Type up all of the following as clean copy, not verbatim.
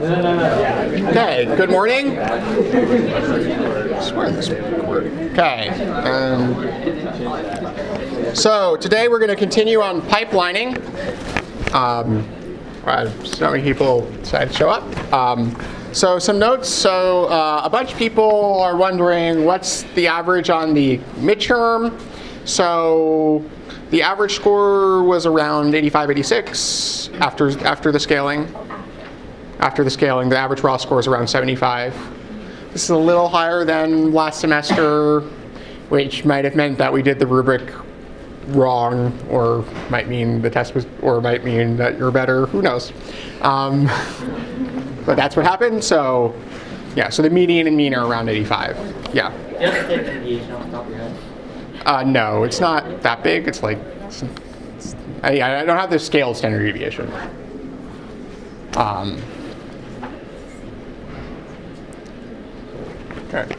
Okay, good morning. I swear this would work. Okay. So today we're going to continue on pipelining. So many people decided to show up. So some notes. So a bunch of people are wondering what's the average on the midterm. So the average score was around 85, 86 after the scaling. After the scaling, the average raw score is around 75. This is a little higher than last semester, which might have meant that we did the rubric wrong, or might mean the test was, or might mean that you're better. Who knows? But that's what happened. So, yeah. So the median and mean are around 85. Yeah. Do you have to take the deviation off the top of your head? No, it's not that big. It's like I don't have the scaled standard deviation. Okay.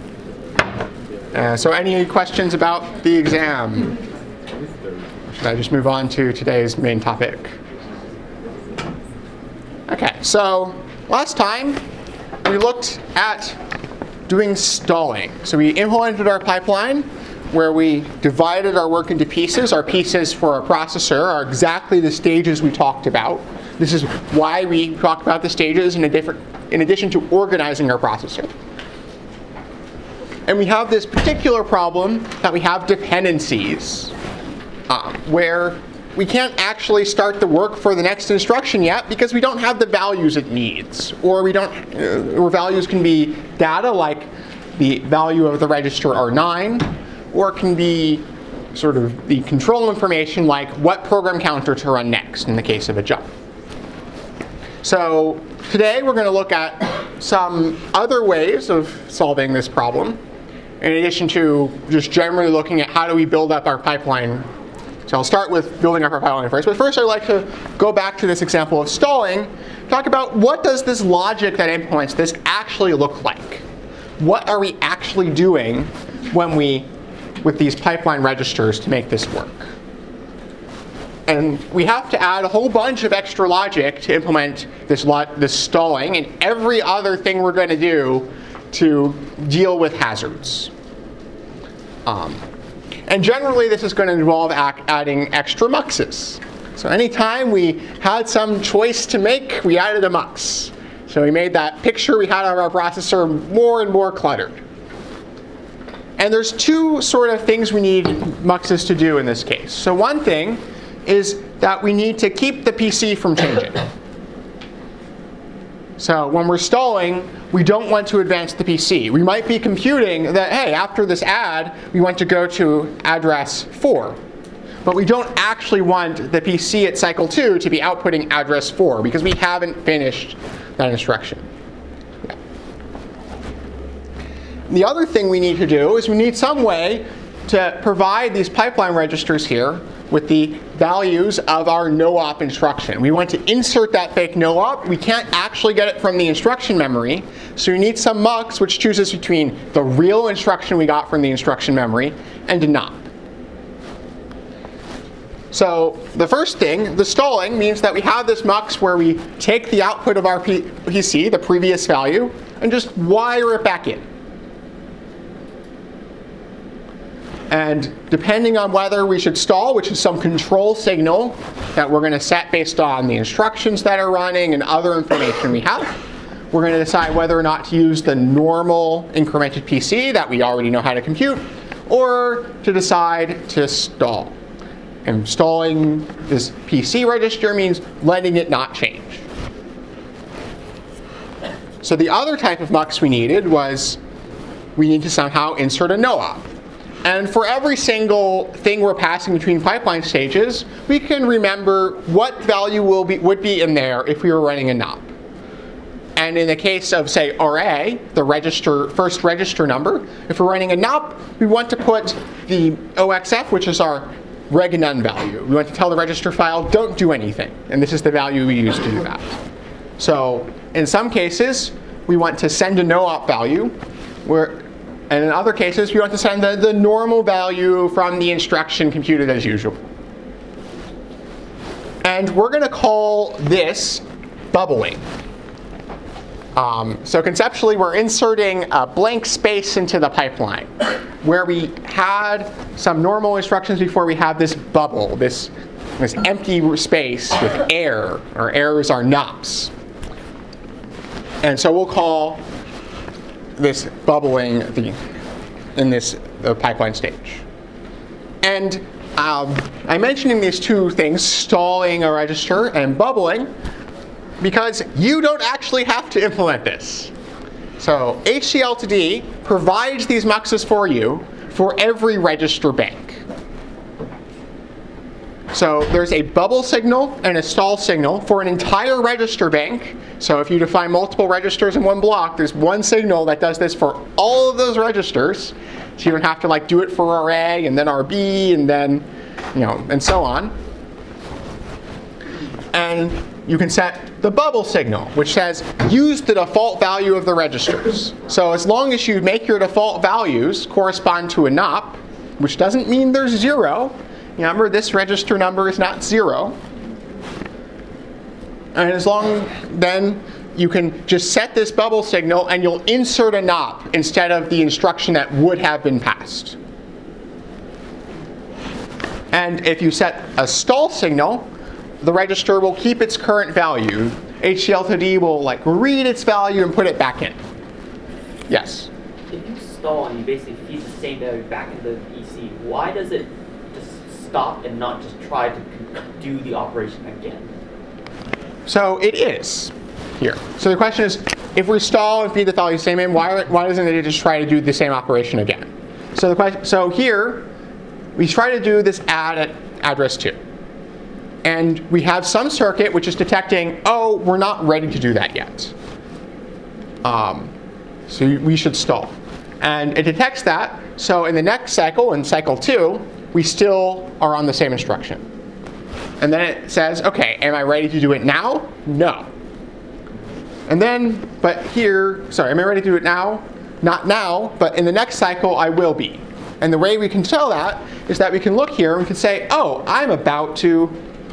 So any questions about the exam? Should I just move on to today's main topic? Okay, so last time we looked at doing stalling. So we implemented our pipeline where we divided our work into pieces. Our pieces for our processor are exactly the stages we talked about. This is why we talk about the stages in addition to organizing our processor. And we have this particular problem that we have dependencies, where we can't actually start the work for the next instruction yet because we don't have the values it needs, or or values can be data like the value of the register R9, or it can be sort of the control information like what program counter to run next in the case of a jump. So today we're going to look at some other ways of solving this problem, in addition to just generally looking at how do we build up our pipeline. So I'll start with building up our pipeline first. But first I'd like to go back to this example of stalling, talk about what does this logic that implements this actually look like? What are we actually doing with these pipeline registers to make this work? And we have to add a whole bunch of extra logic to implement this stalling and every other thing we're going to do to deal with hazards. And generally this is going to involve adding extra muxes. So anytime we had some choice to make, we added a mux. So we made that picture we had of our processor more and more cluttered. And there's two sort of things we need muxes to do in this case. So one thing is that we need to keep the PC from changing. So when we're stalling, we don't want to advance the PC. We might be computing that, hey, after this add, we want to go to address 4. But we don't actually want the PC at cycle 2 to be outputting address 4 because we haven't finished that instruction. Yeah. The other thing we need to do is we need some way to provide these pipeline registers here with the values of our no-op instruction. We want to insert that fake no-op. We can't actually get it from the instruction memory, so we need some mux which chooses between the real instruction we got from the instruction memory and a NOP. So the first thing, the stalling, means that we have this mux where we take the output of our PC, the previous value, and just wire it back in. And depending on whether we should stall, which is some control signal that we're going to set based on the instructions that are running and other information we have, we're going to decide whether or not to use the normal incremented PC that we already know how to compute, or to decide to stall. And stalling this PC register means letting it not change. So the other type of mux we needed was we need to somehow insert a no-op. And for every single thing we're passing between pipeline stages, we can remember what value would be in there if we were running a NOP. And in the case of, say, RA, the first register number, if we're running a NOP, we want to put the OXF, which is our reg none value. We want to tell the register file, don't do anything. And this is the value we use to do that. So in some cases, we want to send a no-op value, and in other cases, we want to send the normal value from the instruction computed as usual. And we're going to call this bubbling. So conceptually, we're inserting a blank space into the pipeline where we had some normal instructions before we have this bubble, this empty space with air. Our air is our NOPs. And so we'll call this bubbling in this pipeline stage. And I'm mentioning these two things, stalling a register and bubbling, because you don't actually have to implement this. So HCL2D provides these muxes for you for every register bank. So there's a bubble signal and a stall signal for an entire register bank. So if you define multiple registers in one block, there's one signal that does this for all of those registers. So you don't have to do it for RA and then RB and then, and so on. And you can set the bubble signal, which says use the default value of the registers. So as long as you make your default values correspond to a NOP, which doesn't mean there's 0. Remember, this register number is not 0. And then you can just set this bubble signal and you'll insert a NOP instead of the instruction that would have been passed. And if you set a stall signal, the register will keep its current value. HCL2D will read its value and put it back in. Yes? If you stall and you basically feed the same value back into the EC, why does it just stop and not just try to do the operation again? So it is here. So the question is, if we stall and feed the value the same in, why doesn't it just try to do the same operation again? So here, we try to do this add at address 2. And we have some circuit which is detecting, oh, we're not ready to do that yet. So we should stall. And it detects that. So in the next cycle, in cycle 2, we still are on the same instruction. And then it says, okay, am I ready to do it now? No. And then, am I ready to do it now? Not now, but in the next cycle, I will be. And the way we can tell that is that we can look here and we can say, oh, I'm about to,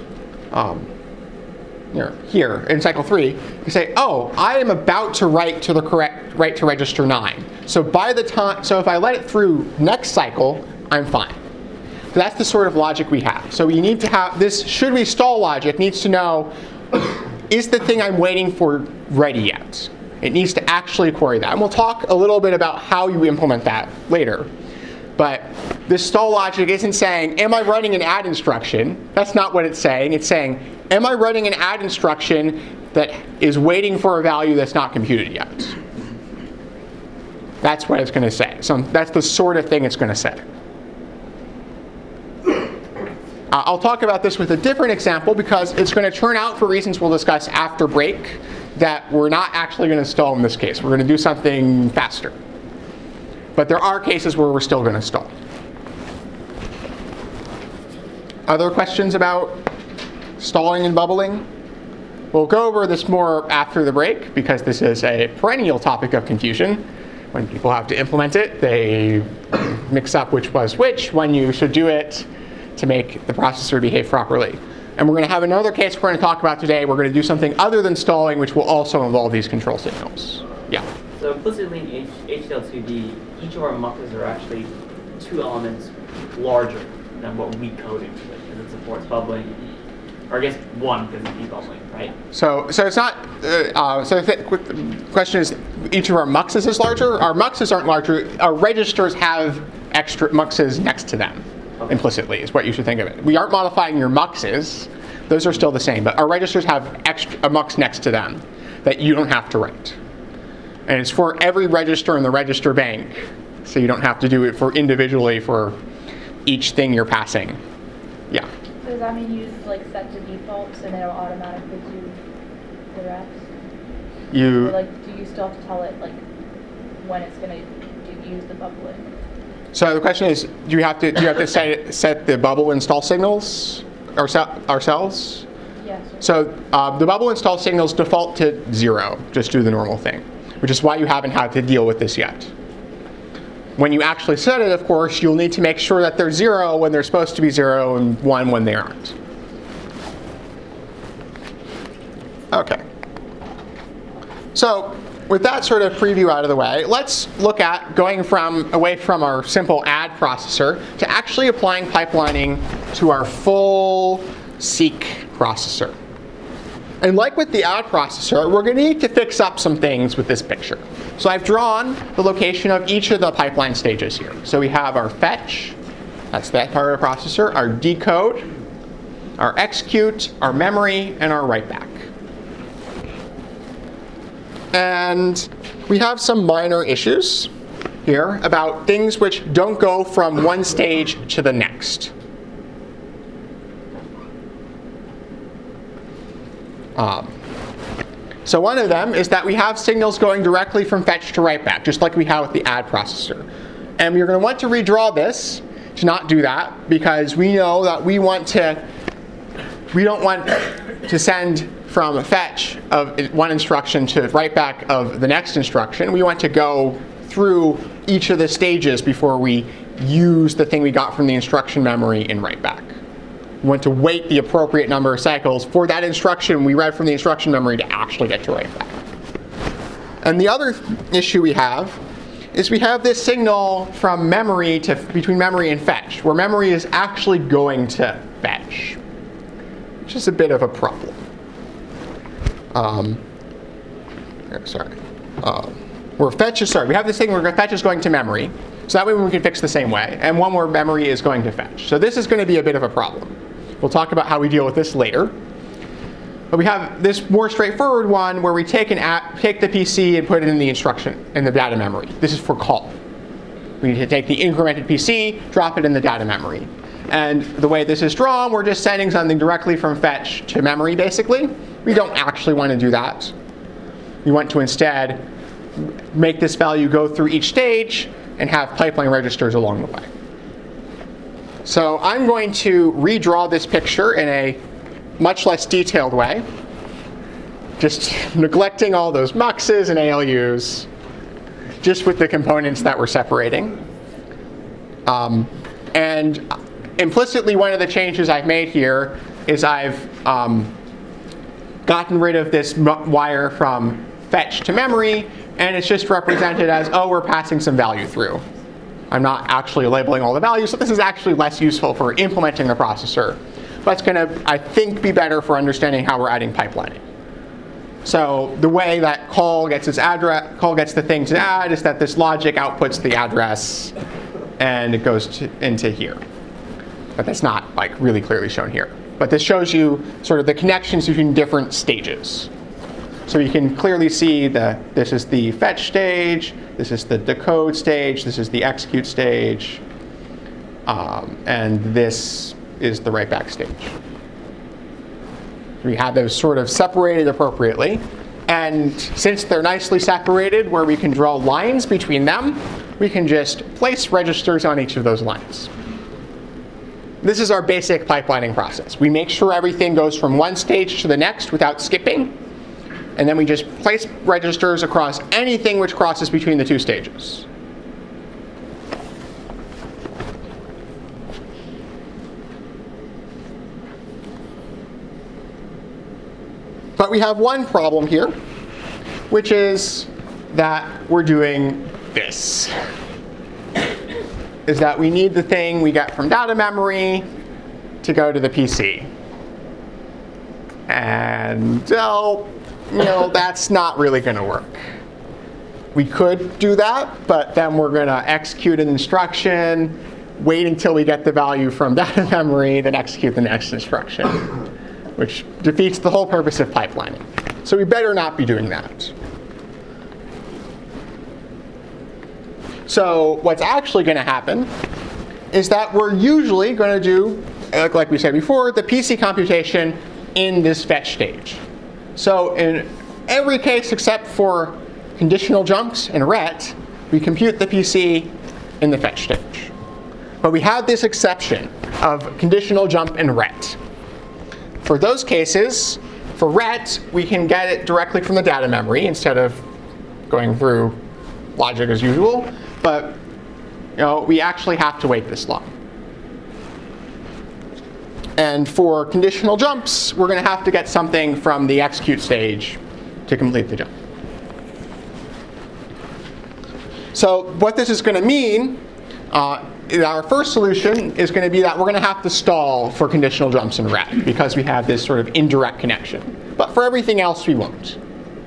here in cycle 3, you say, oh, I am about to write to register 9. So if I let it through next cycle, I'm fine. So that's the sort of logic we have. So we need to have this should we stall logic needs to know, is the thing I'm waiting for ready yet? It needs to actually query that. And we'll talk a little bit about how you implement that later. But this stall logic isn't saying, am I running an add instruction? That's not what it's saying. It's saying, am I running an add instruction that is waiting for a value that's not computed yet? That's what it's going to say. So that's the sort of thing it's going to say. I'll talk about this with a different example because it's going to turn out, for reasons we'll discuss after break, that we're not actually going to stall in this case. We're going to do something faster. But there are cases where we're still going to stall. Other questions about stalling and bubbling? We'll go over this more after the break because this is a perennial topic of confusion. When people have to implement it, they mix up which was which, when you should do it to make the processor behave properly. And we're going to have another case we're going to talk about today. We're going to do something other than stalling, which will also involve these control signals. Yeah? So implicitly in HCL2D, each of our muxes are actually 2 elements larger than what we coded into it, because it supports bubbling, or I guess 1 because it's debubbling, right? So it's not. So the question is, each of our muxes is larger. Our muxes aren't larger. Our registers have extra muxes next to them. Okay. Implicitly is what you should think of it. We aren't modifying your muxes; those are still the same. But our registers have a mux next to them that you don't have to write. And it's for every register in the register bank, so you don't have to do it individually for each thing you're passing. Yeah. So does that mean you just set the defaults and it'll automatically do the rest? Or, do you still have to tell it when it's going to use the bubbling? So the question is, do you have to set the bubble install signals ourselves? Yes. So the bubble install signals default to 0. Just do the normal thing, which is why you haven't had to deal with this yet. When you actually set it, of course, you'll need to make sure that they're 0 when they're supposed to be 0 and 1 when they aren't. Okay. So with that sort of preview out of the way, let's look at going away from our simple add processor to actually applying pipelining to our full seek processor. And like with the add processor, we're going to need to fix up some things with this picture. So I've drawn the location of each of the pipeline stages here. So we have our fetch, that's that part of the processor, our decode, our execute, our memory, and our write back. And we have some minor issues here about things which don't go from one stage to the next. So one of them is that we have signals going directly from fetch to write back, just like we have with the add processor. And we're going to want to redraw this to not do that, because we know that we don't want to send from fetch of one instruction to write back of the next instruction. We want to go through each of the stages before we use the thing we got from the instruction memory in write back. We want to wait the appropriate number of cycles for that instruction we read from the instruction memory to actually get to write back. And the other issue we have is we have this signal from memory between memory and fetch, where memory is actually going to fetch, which is a bit of a problem. We have this thing where fetch is going to memory, so that way we can fix the same way, and one where memory is going to fetch. So this is going to be a bit of a problem. We'll talk about how we deal with this later. But we have this more straightforward one where we take the PC and put it in the data memory. This is for call. We need to take the incremented PC, drop it in the data memory. And the way this is drawn, we're just sending something directly from fetch to memory, basically. We don't actually want to do that. We want to instead make this value go through each stage and have pipeline registers along the way. So I'm going to redraw this picture in a much less detailed way, just neglecting all those muxes and ALUs, just with the components that we're separating. And implicitly, one of the changes I've made here is I've gotten rid of this wire from fetch to memory, and it's just represented as, oh, we're passing some value through. I'm not actually labeling all the values, so this is actually less useful for implementing the processor. But it's going to, I think, be better for understanding how we're adding pipelining. So the way that call gets the thing to add is that this logic outputs the address, and it goes into here. But that's not really clearly shown here. But this shows you sort of the connections between different stages. So you can clearly see this is the fetch stage, this is the decode stage, this is the execute stage, and this is the write back stage. We have those sort of separated appropriately. And since they're nicely separated where we can draw lines between them, we can just place registers on each of those lines. This is our basic pipelining process. We make sure everything goes from one stage to the next without skipping, and then we just place registers across anything which crosses between the two stages. But we have one problem here, which is that we're doing this. Is that we need the thing we get from data memory to go to the PC. And, that's not really going to work. We could do that, but then we're going to execute an instruction, wait until we get the value from data memory, then execute the next instruction, which defeats the whole purpose of pipelining. So we better not be doing that. So what's actually going to happen is that we're usually going to do, like we said before, the PC computation in this fetch stage. So in every case except for conditional jumps and ret, we compute the PC in the fetch stage. But we have this exception of conditional jump and ret. For those cases, for ret, we can get it directly from the data memory instead of going through logic as usual. But we actually have to wait this long. And for conditional jumps, we're going to have to get something from the execute stage to complete the jump. So what this is going to mean, our first solution is going to be that we're going to have to stall for conditional jumps in red because we have this sort of indirect connection. But for everything else, we won't.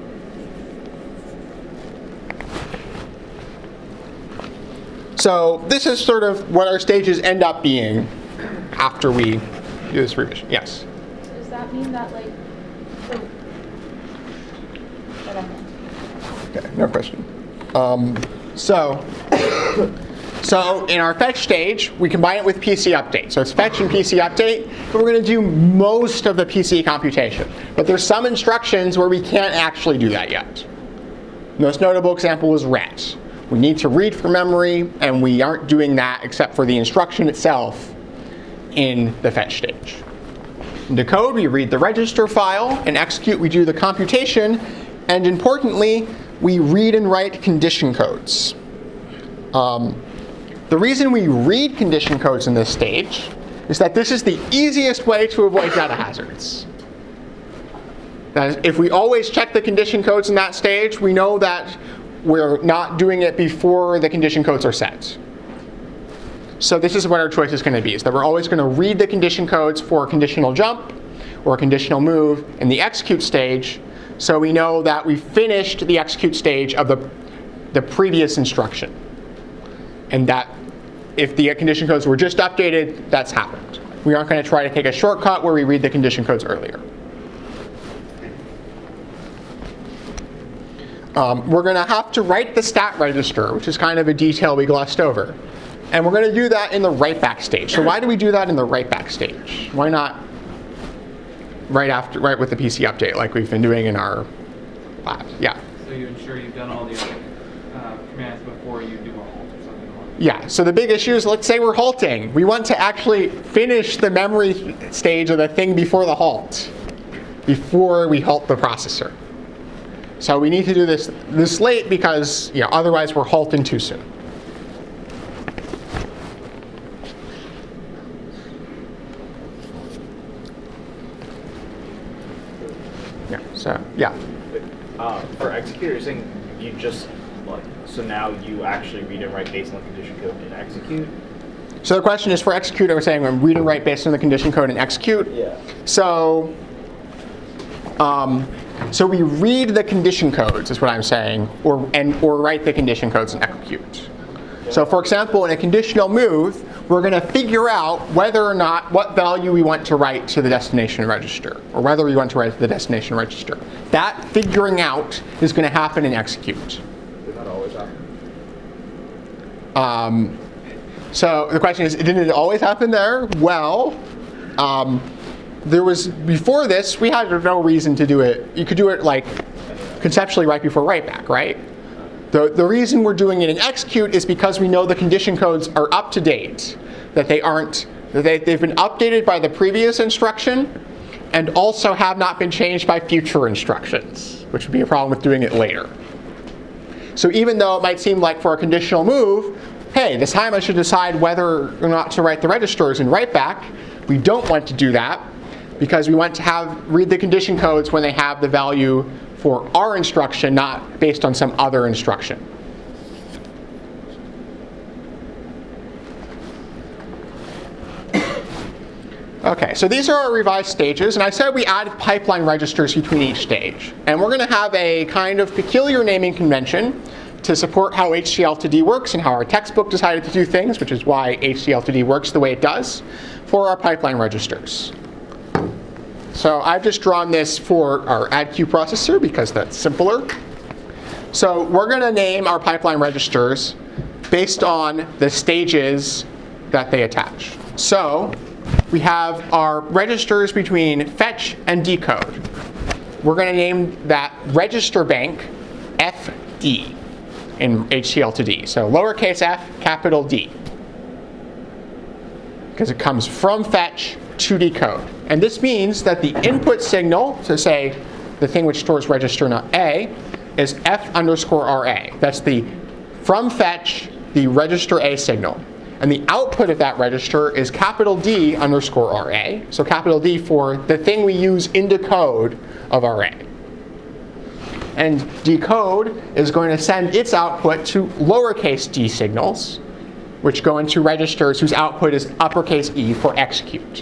So this is sort of what our stages end up being after we do this revision. Yes? Does that mean that, like, I don't know. Okay, no question. So in our fetch stage, we combine it with PC update. So it's fetch and PC update, but we're going to do most of the PC computation. But there's some instructions where we can't actually do that yet. The most notable example is ret. We need to read from memory, and we aren't doing that except for the instruction itself in the fetch stage. In decode, we read the register file. In execute, we do the computation. And importantly, we read and write condition codes. The reason we read condition codes in this stage is that this is the easiest way to avoid data hazards. That is, if we always check the condition codes in that stage, we know that we're not doing it before the condition codes are set. So this is what our choice is going to be, is that we're always going to read the condition codes for a conditional jump or a conditional move in the execute stage, so we know that we finished the execute stage of the previous instruction. And that if the condition codes were just updated, that's happened. We aren't going to try to take a shortcut where we read the condition codes earlier. We're going to have to write the stat register, which is kind of a detail we glossed over. And we're going to do that in the write-back stage. So why do we do that in the write-back stage? Why not right with the PC update like we've been doing in our lab? Yeah? So you ensure you've done all the commands before you do a halt or something like that? Yeah, so the big issue is, let's say we're halting. We want to actually finish the memory stage of the thing before the halt, before we halt the processor. So we need to do this late because otherwise we're halting too soon. Yeah, so, yeah. For execute, you're saying you just, so now you actually read and write based on the condition code in execute? So the question is, for execute, we're saying I'm read and write based on the condition code in execute. Yeah. So we read the condition codes, is what I'm saying, or write the condition codes in execute. So for example, in a conditional move, we're going to figure out whether or not what value we want to write to the destination register, or whether we want to write to the destination register. That figuring out is going to happen in execute. Does that always happen? So the question is, didn't it always happen there? Well, there was, before this, we had no reason to do it. You could do it conceptually right before write-back, right? The reason we're doing it in execute is because we know the condition codes are up to date, that they've been updated by the previous instruction, and also have not been changed by future instructions, which would be a problem with doing it later. So even though it might seem like for a conditional move, hey, this time I should decide whether or not to write the registers in write-back, we don't want to do that because we want to read the condition codes when they have the value for our instruction, not based on some other instruction. Okay, so these are our revised stages, and I said we add pipeline registers between each stage. And we're going to have a kind of peculiar naming convention to support how HCL2D works and how our textbook decided to do things, which is why HCL2D works the way it does, for our pipeline registers. So I've just drawn this for our ADQ processor because that's simpler. So we're going to name our pipeline registers based on the stages that they attach. So we have our registers between fetch and decode. We're going to name that register bank FD in HCL2D. So lowercase f, capital D. Because it comes from fetch to decode. And this means that the input signal, so say the thing which stores register not A, is F_RA. That's the from fetch, the register A signal. And the output of that register is capital D_RA. So capital D for the thing we use in decode of RA. And decode is going to send its output to lowercase d signals, which go into registers whose output is uppercase E for execute.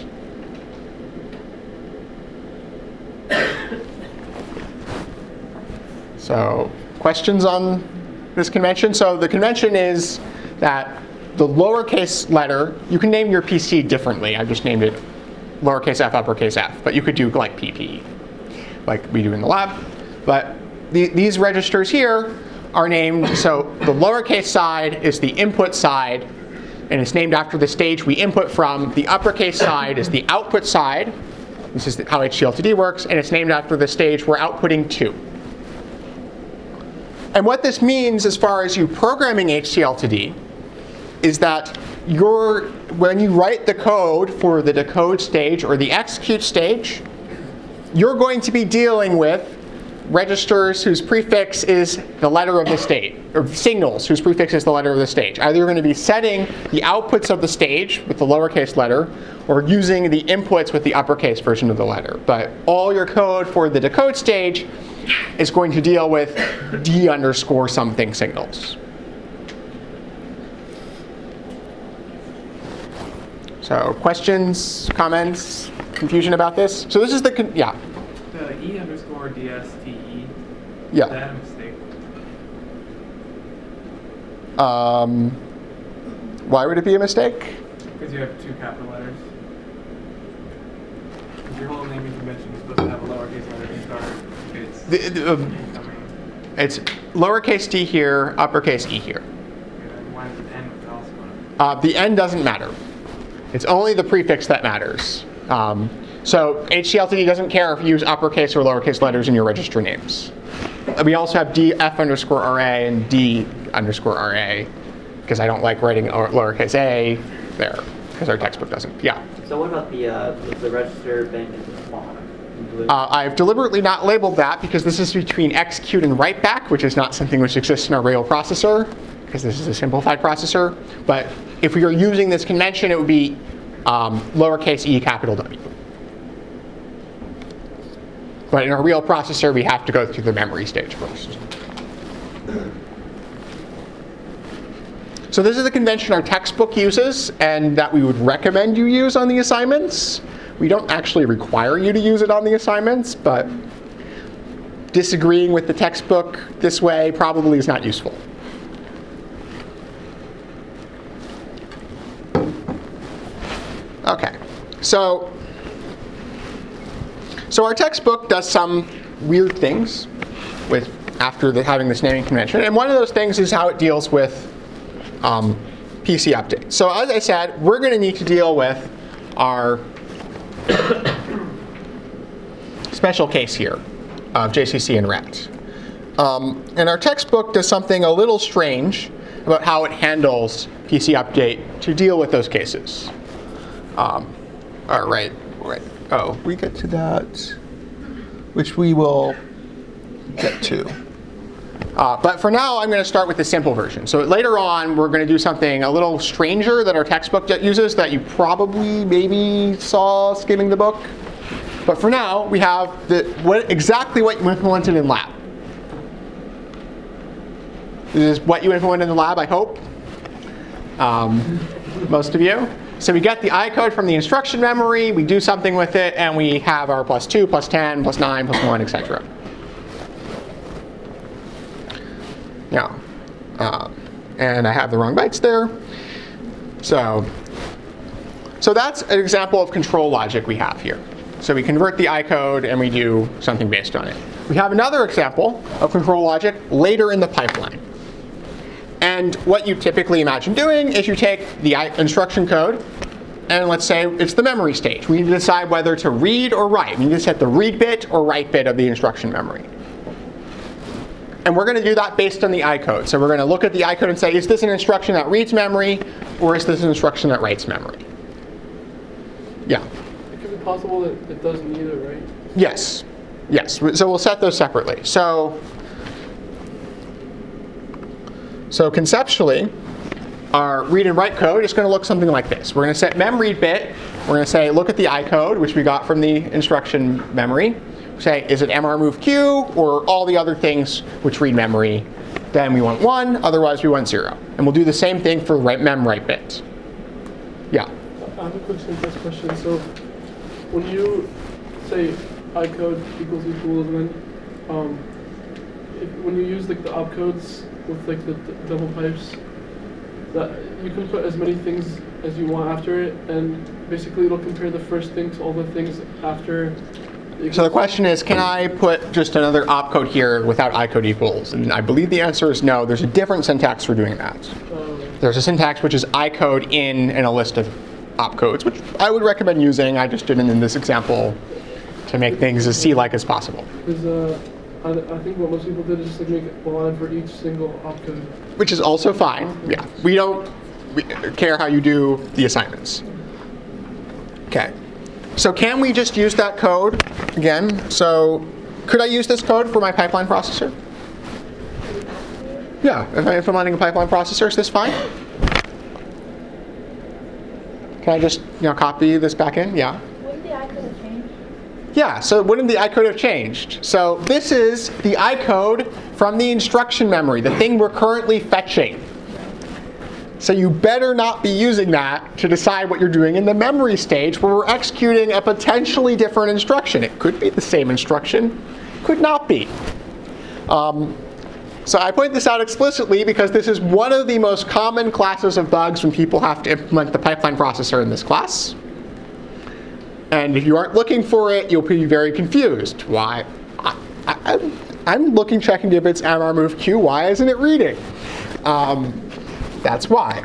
So, questions on this convention? So the convention is that the lowercase letter, you can name your PC differently. I've just named it lowercase f, uppercase F, but you could do like PP, like we do in the lab. But these registers here are named, so the lowercase side is the input side, and it's named after the stage we input from. The uppercase side is the output side. This is how HCL2D works, and it's named after the stage we're outputting to. And what this means as far as you programming HCL2D is that when you write the code for the decode stage or the execute stage, you're going to be dealing with registers whose prefix is the letter of the stage, or signals whose prefix is the letter of the stage. Either you're going to be setting the outputs of the stage with the lowercase letter, or using the inputs with the uppercase version of the letter. But all your code for the decode stage is going to deal with D underscore something signals. So questions, comments, confusion about this? So this is the, yeah. The E underscore DSTE, Yeah. is that a mistake? Why would it be a mistake? Because you have two capital letters. If your whole naming convention is supposed to have a lowercase letter to start, It's lowercase d here, uppercase E here. why does it end with also? The N doesn't matter. It's only the prefix that matters. So HCL2D doesn't care if you use uppercase or lowercase letters in your register names. We also have df underscore RA and d underscore RA, because I don't like writing lowercase a there, because our textbook doesn't. Yeah? So what about the register bank is small? I've deliberately not labeled that because this is between execute and write back, which is not something which exists in our real processor, because this is a simplified processor. But if we are using this convention, it would be lowercase e, capital W. But in our real processor, we have to go through the memory stage first. So this is the convention our textbook uses and that we would recommend you use on the assignments. We don't actually require you to use it on the assignments, but disagreeing with the textbook this way probably is not useful. Okay, so our textbook does some weird things after having this naming convention, and one of those things is how it deals with PC updates. So as I said, we're going to need to deal with our special case here of JCC and RET. And our textbook does something a little strange about how it handles PC update to deal with those cases. All right. Oh, we get to that, which we will get to. But for now, I'm going to start with the simple version. So later on, we're going to do something a little stranger that our textbook uses that you probably maybe saw skimming the book. But for now, we have exactly what you implemented in lab. This is what you implemented in the lab, I hope. Most of you. So we get the I code from the instruction memory, we do something with it, and we have our +2, +10, +9, +1, etc. Yeah. And I have the wrong bytes there. So that's an example of control logic we have here. So we convert the I code and we do something based on it. We have another example of control logic later in the pipeline. And what you typically imagine doing is you take the instruction code, and let's say it's the memory stage. We need to decide whether to read or write. We need to set the read bit or write bit of the instruction memory. And we're going to do that based on the I code. So we're going to look at the I code and say, is this an instruction that reads memory, or is this an instruction that writes memory? Yeah? It could be possible that it does neither, right? Yes. Yes. So we'll set those separately. So conceptually, our read and write code is going to look something like this. We're going to set mem read bit. We're going to say, look at the I code, which we got from the instruction memory. say, is it MR move Q or all the other things which read memory? Then we want 1, otherwise we want 0. And we'll do the same thing for mem write bit. Yeah? I have a quick syntax question. So when you say icode equals, and then when you use like the opcodes with like the double pipes, that you can put as many things as you want after it, and basically it'll compare the first thing to all the things after. So the question is, can I put just another opcode here without icode equals? And I believe the answer is no. There's a different syntax for doing that. There's a syntax which is icode in a list of opcodes, which I would recommend using. I just did it in this example to make things as C-like as possible. Because I think what most people did is just like make a line for each single opcode. Which is also fine. Yeah, we don't care how you do the assignments. Okay. So can we just use that code again? So could I use this code for my pipeline processor? Yeah, if I'm implementing a pipeline processor, is this fine? Can I just copy this back in? Yeah. Wouldn't the icode have changed? Yeah, so wouldn't the icode have changed? So this is the icode from the instruction memory, the thing we're currently fetching. So you better not be using that to decide what you're doing in the memory stage where we're executing a potentially different instruction. It could be the same instruction, could not be. So I point this out explicitly because this is one of the most common classes of bugs when people have to implement the pipeline processor in this class. And if you aren't looking for it, you'll be very confused. Why? I'm looking, checking if it's MR move Q. Why isn't it reading? That's why.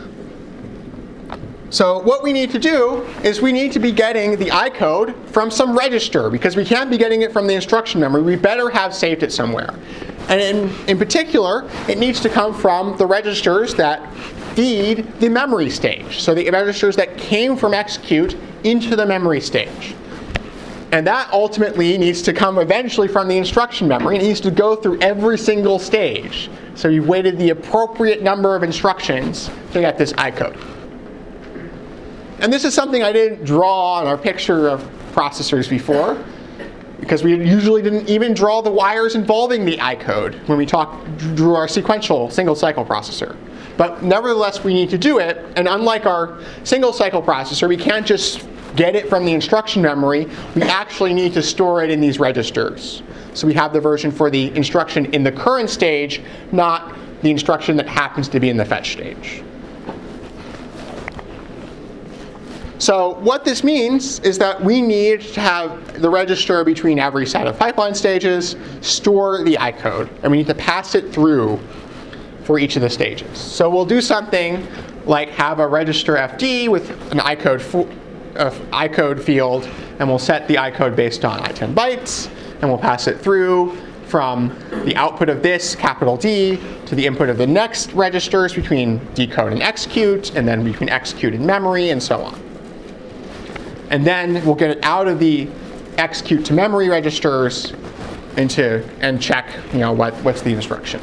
So what we need to do is we need to be getting the icode from some register. Because we can't be getting it from the instruction memory, we better have saved it somewhere. And in particular, it needs to come from the registers that feed the memory stage. So the registers that came from execute into the memory stage. And that ultimately needs to come eventually from the instruction memory. It needs to go through every single stage. So you've waited the appropriate number of instructions to get this icode. And this is something I didn't draw on our picture of processors before, because we usually didn't even draw the wires involving the icode when we drew our sequential single cycle processor. But nevertheless, we need to do it. And unlike our single cycle processor, we can't just get it from the instruction memory. We actually need to store it in these registers. So we have the version for the instruction in the current stage, not the instruction that happens to be in the fetch stage. So what this means is that we need to have the register between every set of pipeline stages store the icode, and we need to pass it through for each of the stages. So we'll do something like have a register FD with an icode field, and we'll set the icode based on I10 bytes, and we'll pass it through from the output of this, capital D, to the input of the next registers between decode and execute, and then between execute and memory, and so on. And then we'll get it out of the execute to memory registers and check, what's the instruction.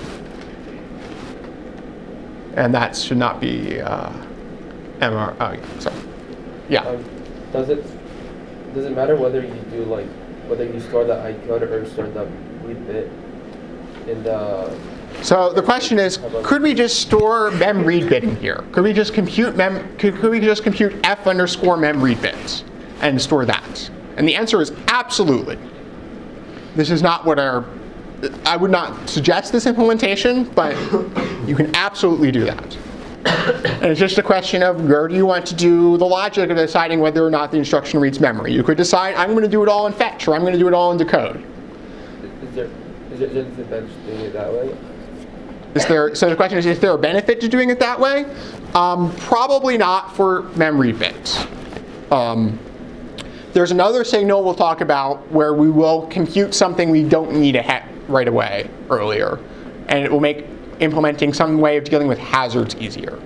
And that should not be MR. Oh, sorry. Yeah. Does it matter whether you do whether you store the icode or store the read bit in the? So the question is, could we just store mem read bit in here? Could we just compute Could we just compute f underscore mem read bits and store that? And the answer is absolutely. This is not what I would not suggest this implementation, but you can absolutely do that. And it's just a question of where do you want to do the logic of deciding whether or not the instruction reads memory. You could decide I'm going to do it all in fetch, or I'm going to do it all in decode. Is there a benefit to doing it that way? So the question is there a benefit to doing it that way? Probably not for memory bits. There's another signal we'll talk about where we will compute something we don't need right away earlier, and it will make implementing some way of dealing with hazards easier.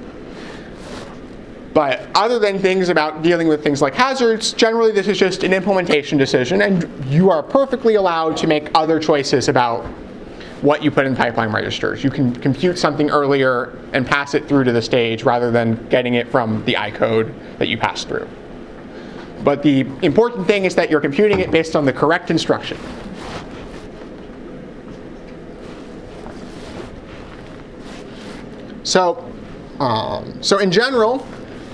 But other than things about dealing with things like hazards, generally this is just an implementation decision, and you are perfectly allowed to make other choices about what you put in pipeline registers. You can compute something earlier and pass it through to the stage rather than getting it from the icode that you pass through. But the important thing is that you're computing it based on the correct instruction. So in general,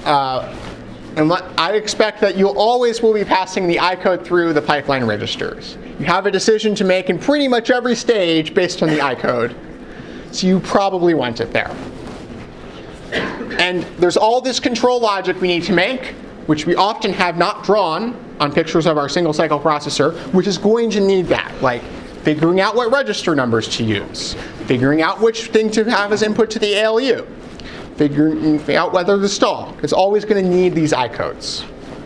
I expect that you always will be passing the I-code through the pipeline registers. You have a decision to make in pretty much every stage based on the I-code, so you probably want it there. And there's all this control logic we need to make, which we often have not drawn on pictures of our single cycle processor, which is going to need that, like figuring out what register numbers to use, figuring out which thing to have as input to the ALU, figuring out whether to stall. It's always going to need these I-codes.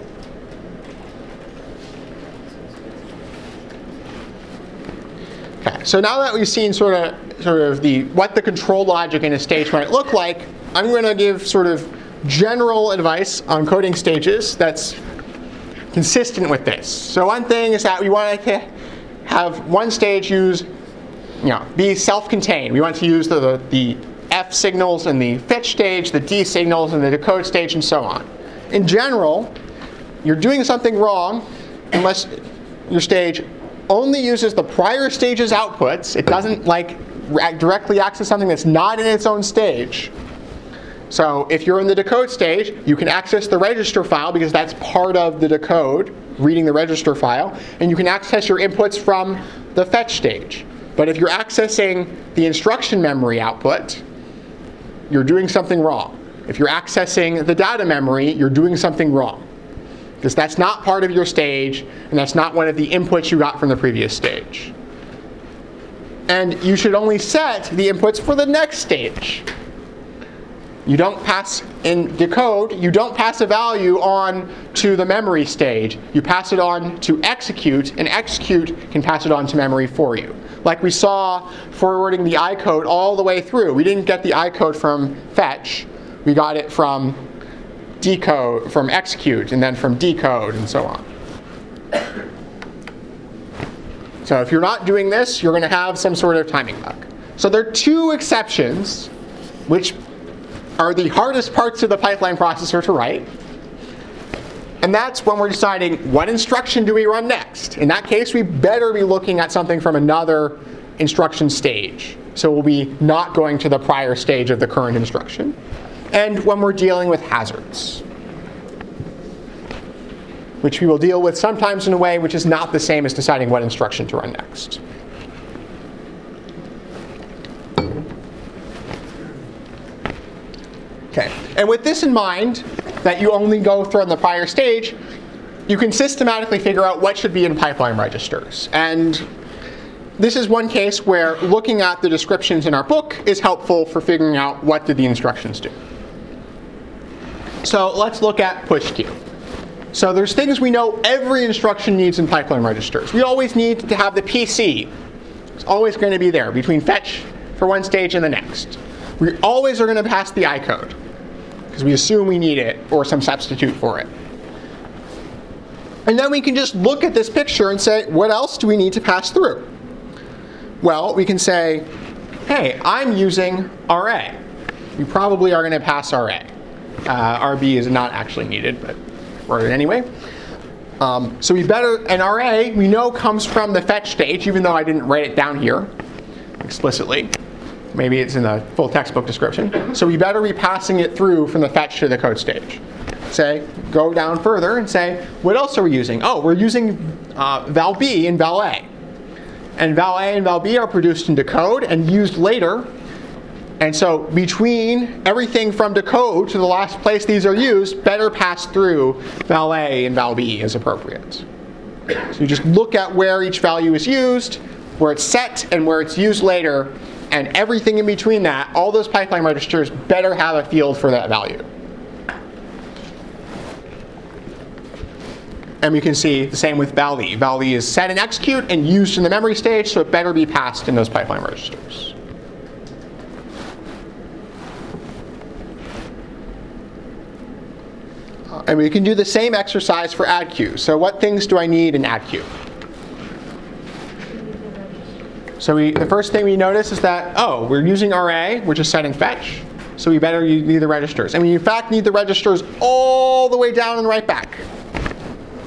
Okay, so now that we've seen sort of what the control logic in a stage might look like, I'm going to give sort of general advice on coding stages that's consistent with this. So one thing is that we want to have one stage be self-contained. We want to use the F signals in the fetch stage, the D signals in the decode stage, and so on. In general, you're doing something wrong unless your stage only uses the prior stage's outputs. It doesn't directly access something that's not in its own stage. So if you're in the decode stage, you can access the register file because that's part of the decode, reading the register file, and you can access your inputs from the fetch stage. But if you're accessing the instruction memory output, you're doing something wrong. If you're accessing the data memory, you're doing something wrong, because that's not part of your stage, and that's not one of the inputs you got from the previous stage. And you should only set the inputs for the next stage. You don't pass, in decode, you don't pass a value on to the memory stage. You pass it on to execute, and execute can pass it on to memory for you. Like we saw forwarding the I-code all the way through. We didn't get the I-code from fetch. We got it from decode, from execute, and then from decode, and so on. So if you're not doing this, you're going to have some sort of timing bug. So there are two exceptions, which are the hardest parts of the pipeline processor to write. And that's when we're deciding what instruction do we run next. In that case, we better be looking at something from another instruction stage. So we'll be not going to the prior stage of the current instruction. And when we're dealing with hazards, which we will deal with sometimes in a way which is not the same as deciding what instruction to run next. Okay, and with this in mind, that you only go from the prior stage, you can systematically figure out what should be in pipeline registers. And this is one case where looking at the descriptions in our book is helpful for figuring out what did the instructions do. So let's look at push queue. So there's things we know every instruction needs in pipeline registers. We always need to have the PC. It's always going to be there between fetch for one stage and the next. We always are going to pass the I-code, because we assume we need it or some substitute for it. And then we can just look at this picture and say, what else do we need to pass through? Well, we can say, hey, I'm using RA. We probably are going to pass RA. RB is not actually needed, but write it anyway. So and RA we know comes from the fetch stage, even though I didn't write it down here explicitly. Maybe it's in the full textbook description. So we better be passing it through from the fetch to the code stage. Go down further and say, what else are we using? Oh, we're using val B and val A. And val A and val B are produced in decode and used later. And so between everything from decode to the last place these are used, better pass through val A and val B as appropriate. So you just look at where each value is used, where it's set, and where it's used later. And everything in between that, all those pipeline registers better have a field for that value. And we can see the same with val E. Val E is set and execute and used in the memory stage, so it better be passed in those pipeline registers. And we can do the same exercise for add queue. So what things do I need in add queue? So the first thing we notice is that, we're using RA, which is set and fetch. So we better need the registers. And we in fact need the registers all the way down and right back.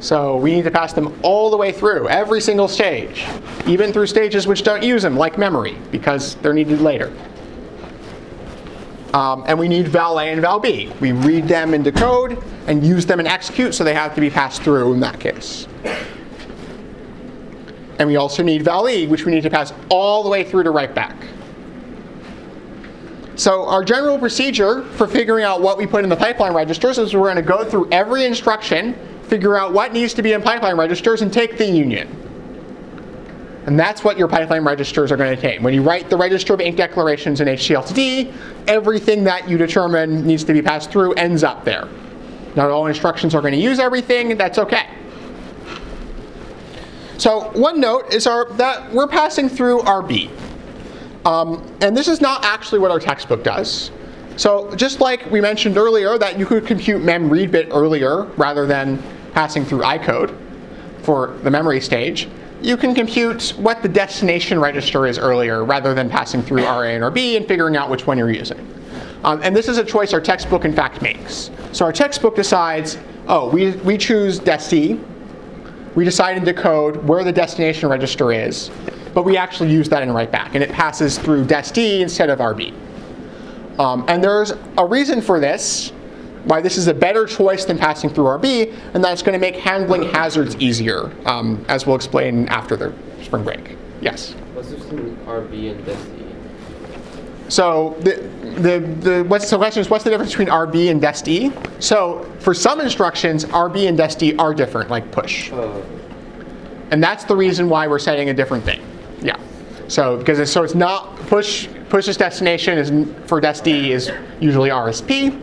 So we need to pass them all the way through, every single stage, even through stages which don't use them, like memory, because they're needed later. And we need val A and val B. We read them into code and use them in execute, so they have to be passed through in that case. And we also need val E, which we need to pass all the way through to write back. So our general procedure for figuring out what we put in the pipeline registers is we're going to go through every instruction, figure out what needs to be in pipeline registers, and take the union. And that's what your pipeline registers are going to take. When you write the register of ink declarations in HCL2D, everything that you determine needs to be passed through ends up there. Not all instructions are going to use everything, and that's okay. So one note is that we're passing through RB. And this is not actually what our textbook does. So just like we mentioned earlier that you could compute mem read bit earlier rather than passing through ICode for the memory stage, you can compute what the destination register is earlier rather than passing through RA and RB and figuring out which one you're using. And this is a choice our textbook in fact makes. So our textbook decides, oh, we choose dest. We decide into code where the destination register is, but we actually use that in write back, and it passes through dest instead of RB. And there's a reason for this, why this is a better choice than passing through RB, and that's going to make handling hazards easier, as we'll explain after the spring break. Yes? What's the difference between RB and dest? So the question is, what's the difference between RB and dest? So for some instructions, RB and dest are different, like push. And that's the reason why we're setting a different thing. Yeah. So because it's not push's destination is for dest is usually RSP,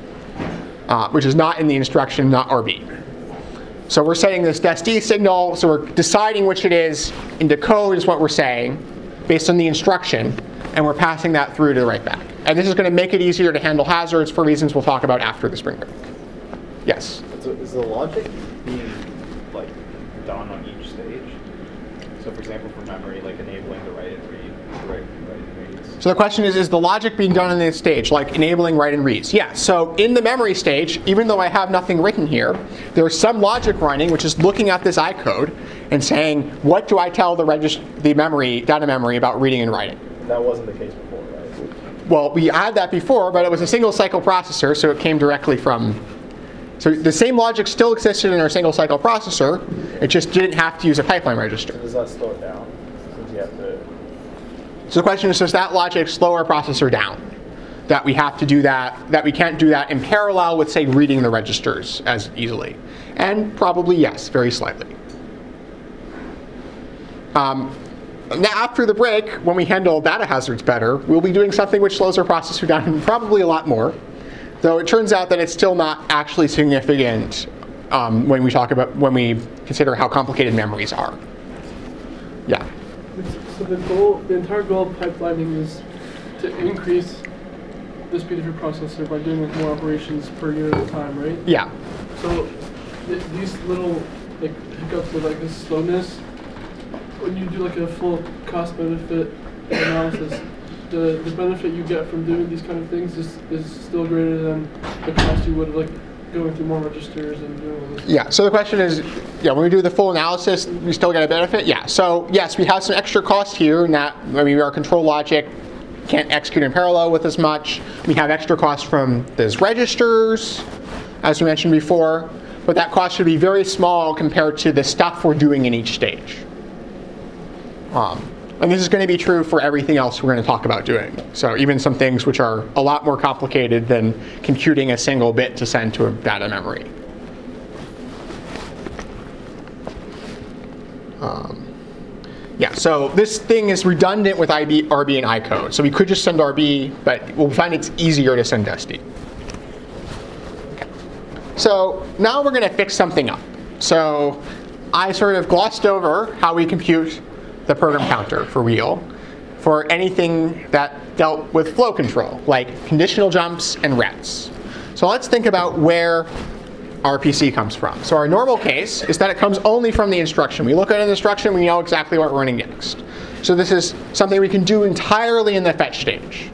which is not in the instruction, not RB. So we're setting this dest signal, so we're deciding which it is into code is what we're saying based on the instruction, and we're passing that through to the write back. And this is going to make it easier to handle hazards for reasons we'll talk about after the spring break. Yes? So is the logic being done on each stage? So for example, for memory, like enabling the write and read, write and reads. So the question is the logic being done on this stage, like enabling write and reads? Yeah, so in the memory stage, even though I have nothing written here, there's some logic running, which is looking at this ICode and saying, what do I tell the data memory about reading and writing? That wasn't the case before, right? Well, we had that before, but it was a single cycle processor, so it came directly from. So the same logic still existed in our single cycle processor, it just didn't have to use a pipeline register. Does that slow it down? Since you have to. So the question is, does that logic slow our processor down? That we have to do that we can't do that in parallel with, say, reading the registers as easily? And probably yes, very slightly. Now, after the break, when we handle data hazards better, we'll be doing something which slows our processor down probably a lot more. Though it turns out that it's still not actually significant when we consider how complicated memories are. Yeah. So the entire goal of pipelining is to increase the speed of your processor by doing more operations per unit of time, right? Yeah. So these little hiccups with this slowness, when you do a full cost benefit analysis, the benefit you get from doing these kind of things is still greater than the cost you would going through more registers and doing all this. Yeah, so the question is, when we do the full analysis, we still get a benefit? Yeah, so yes, we have some extra cost here in that our control logic can't execute in parallel with as much. We have extra cost from those registers, as we mentioned before, but that cost should be very small compared to the stuff we're doing in each stage. And this is going to be true for everything else we're going to talk about doing. So even some things which are a lot more complicated than computing a single bit to send to a data memory. So this thing is redundant with RB and ICode. So we could just send RB, but we'll find it's easier to send dest. Okay. So now we're going to fix something up. So I sort of glossed over how we compute the program counter for wheel for anything that dealt with flow control, like conditional jumps and rets. So let's think about where RPC comes from. So our normal case is that it comes only from the instruction. We look at an instruction, we know exactly what we're running next. So this is something we can do entirely in the fetch stage.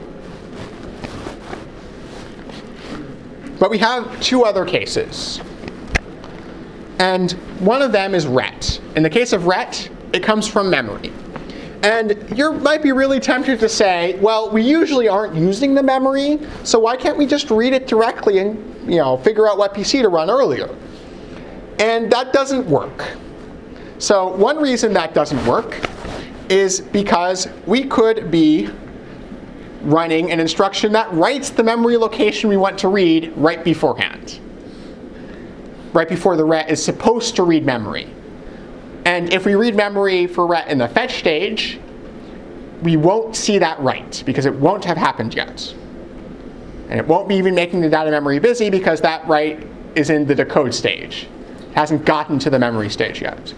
But we have two other cases. And one of them is ret. In the case of ret, it comes from memory. And you might be really tempted to say, well, we usually aren't using the memory, so why can't we just read it directly and figure out what PC to run earlier? And that doesn't work. So one reason that doesn't work is because we could be running an instruction that writes the memory location we want to read right beforehand. Right before the ret is supposed to read memory. And if we read memory for ret in the fetch stage, we won't see that write because it won't have happened yet. And it won't be even making the data memory busy because that write is in the decode stage. It hasn't gotten to the memory stage yet.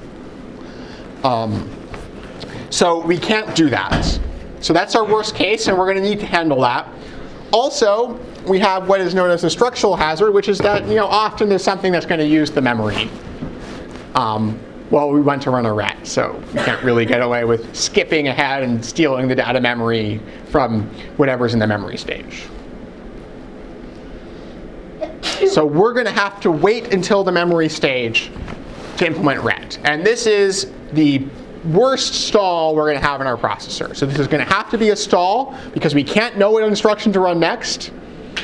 So we can't do that. So that's our worst case, and we're going to need to handle that. Also, we have what is known as a structural hazard, which is that often there's something that's going to use the memory. Well, we want to run a ret, so we can't really get away with skipping ahead and stealing the data memory from whatever's in the memory stage. So we're going to have to wait until the memory stage to implement ret. And this is the worst stall we're going to have in our processor. So this is going to have to be a stall because we can't know what instruction to run next.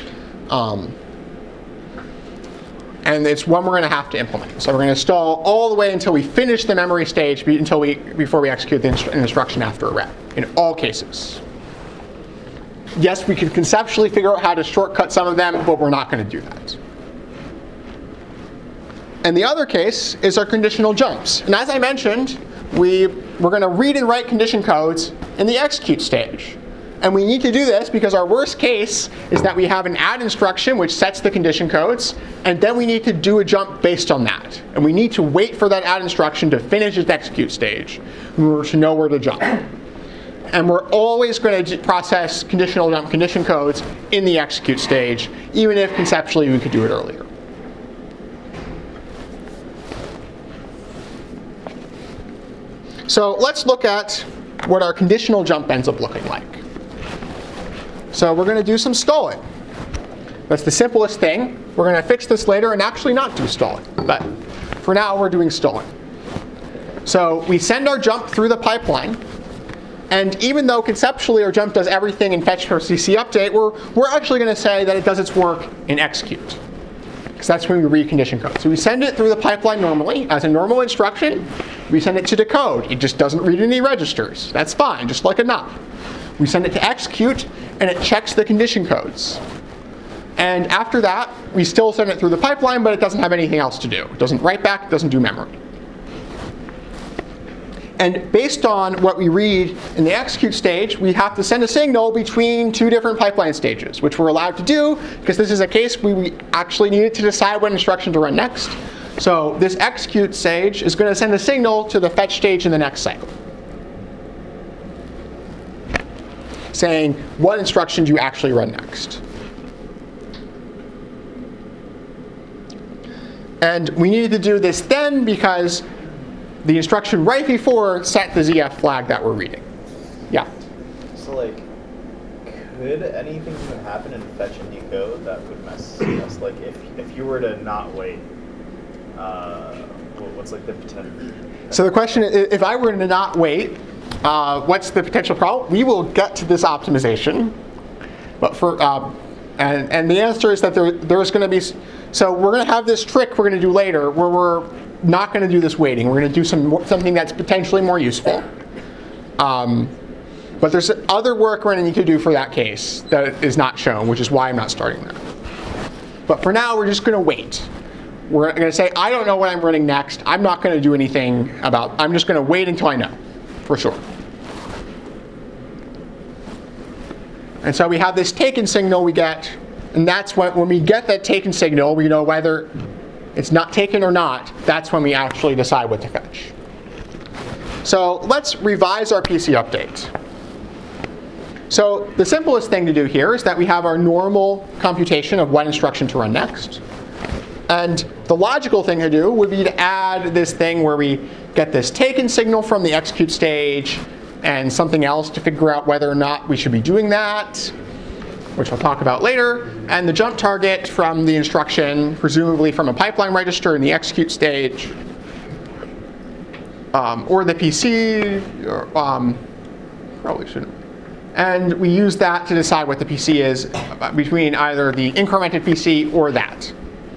And it's one we're going to have to implement. So we're going to stall all the way until we finish the memory stage before we execute the instruction after a ret, in all cases. Yes, we could conceptually figure out how to shortcut some of them, but we're not going to do that. And the other case is our conditional jumps. And as I mentioned, we're going to read and write condition codes in the execute stage. And we need to do this because our worst case is that we have an add instruction which sets the condition codes, and then we need to do a jump based on that. And we need to wait for that add instruction to finish its execute stage in order to know where to jump. And we're always going to process conditional jump condition codes in the execute stage, even if conceptually we could do it earlier. So let's look at what our conditional jump ends up looking like. So we're going to do some stalling. That's the simplest thing. We're going to fix this later and actually not do stalling. But for now, we're doing stalling. So we send our jump through the pipeline. And even though conceptually our jump does everything in fetch for CC update, we're actually going to say that it does its work in execute. Because that's when we read condition code. So we send it through the pipeline normally as a normal instruction. We send it to decode. It just doesn't read any registers. That's fine, just like a NUP. We send it to execute, and it checks the condition codes. And after that, we still send it through the pipeline, but it doesn't have anything else to do. It doesn't write back, it doesn't do memory. And based on what we read in the execute stage, we have to send a signal between two different pipeline stages, which we're allowed to do because this is a case where we actually needed to decide what instruction to run next. So this execute stage is going to send a signal to the fetch stage in the next cycle, saying what instruction do you actually run next. And we needed to do this then because the instruction right before set the ZF flag that we're reading. Yeah? So could anything even happen in fetch and decode that would mess us? Like if you were to not wait, what's the potential? So the question is, if I were to not wait, what's the potential problem? We will get to this optimization, but and the answer is that there's going to be. So we're going to have this trick we're going to do later, where we're not going to do this waiting. We're going to do something that's potentially more useful. But there's other work we're going to need to do for that case that is not shown, which is why I'm not starting that. But for now, we're just going to wait. We're going to say, I don't know what I'm running next. I'm not going to do anything I'm just going to wait until I know, for sure. And so we have this taken signal we get, and that's when we get that taken signal, we know whether it's not taken or not, that's when we actually decide what to fetch. So let's revise our PC update. So the simplest thing to do here is that we have our normal computation of what instruction to run next. And the logical thing to do would be to add this thing where we get this taken signal from the execute stage and something else to figure out whether or not we should be doing that. which I'll talk about later, and the jump target from the instruction, presumably from a pipeline register in the execute stage, or the PC, or, probably shouldn't. And we use that to decide what the PC is between either the incremented PC or that,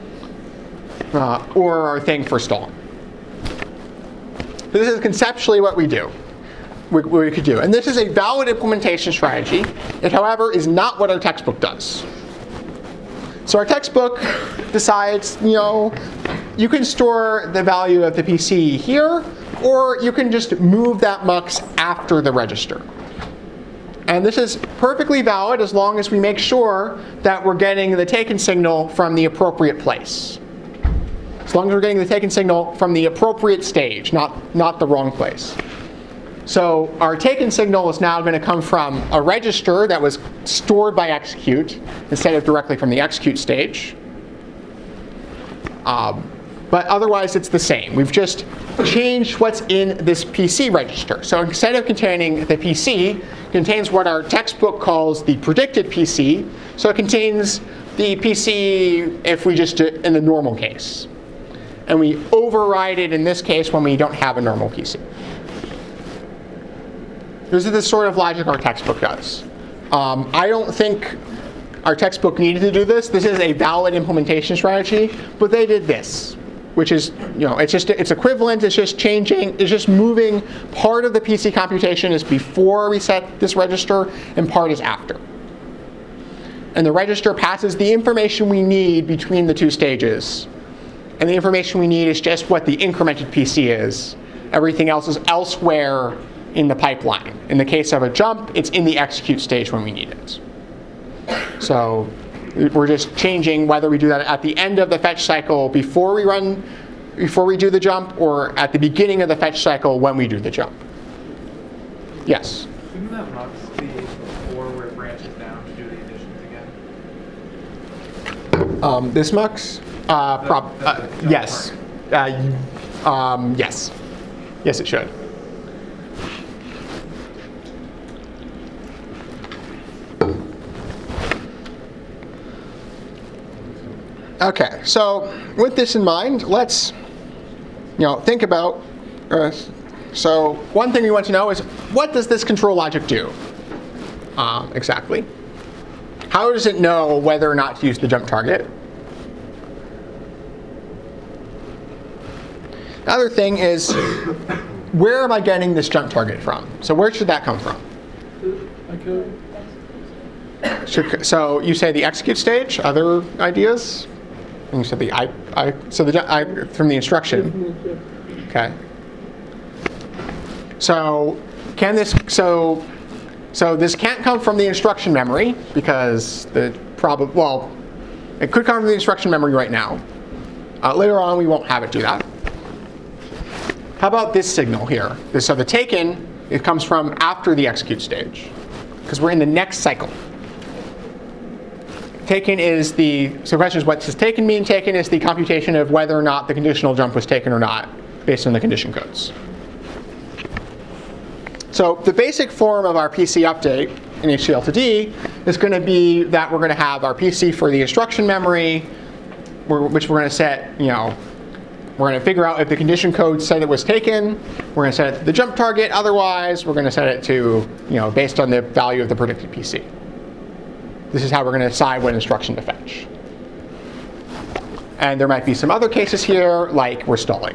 or our thing for stalling. So this is conceptually what we do. What we could do. And this is a valid implementation strategy. It, however, is not what our textbook does. So our textbook decides, you can store the value of the PC here, or you can just move that mux after the register. And this is perfectly valid as long as we make sure that we're getting the taken signal from the appropriate place. As long as we're getting the taken signal from the appropriate stage, not the wrong place. So our taken signal is now going to come from a register that was stored by execute instead of directly from the execute stage. But otherwise, it's the same. We've just changed what's in this PC register. So instead of containing the PC, it contains what our textbook calls the predicted PC. So it contains the PC if we just do it in the normal case. And we override it in this case when we don't have a normal PC. This is the sort of logic our textbook does. I don't think our textbook needed to do this. This is a valid implementation strategy, but they did this, which is, it's equivalent. It's just changing. It's just moving. Part of the PC computation is before we set this register, and part is after. And the register passes the information we need between the two stages. And the information we need is just what the incremented PC is. Everything else is elsewhere in the pipeline. In the case of a jump, it's in the execute stage when we need it. So we're just changing whether we do that at the end of the fetch cycle before we do the jump, or at the beginning of the fetch cycle when we do the jump. Yes? Shouldn't that mux be before where it branches down to do the additions again? This mux? Yes. Yes. Yes, it should. Okay, so with this in mind, let's think about. So one thing we want to know is, what does this control logic do exactly? How does it know whether or not to use the jump target? The other thing is, where am I getting this jump target from? So where should that come from? So you say the execute stage. Other ideas? And you said from the instruction. Okay. So this can't come from the instruction memory because it could come from the instruction memory right now. Later on, we won't have it do that. How about this signal here? So the taken, it comes from after the execute stage because we're in the next cycle. Taken is so the question is, what does taken mean? Taken is the computation of whether or not the conditional jump was taken or not based on the condition codes. So the basic form of our PC update in HDL2D is going to be that we're going to have our PC for the instruction memory, which we're going to set, we're going to figure out if the condition code said it was taken. We're going to set it to the jump target. Otherwise, we're going to set it to, based on the value of the predicted PC. This is how we're going to decide what instruction to fetch. And there might be some other cases here, like we're stalling.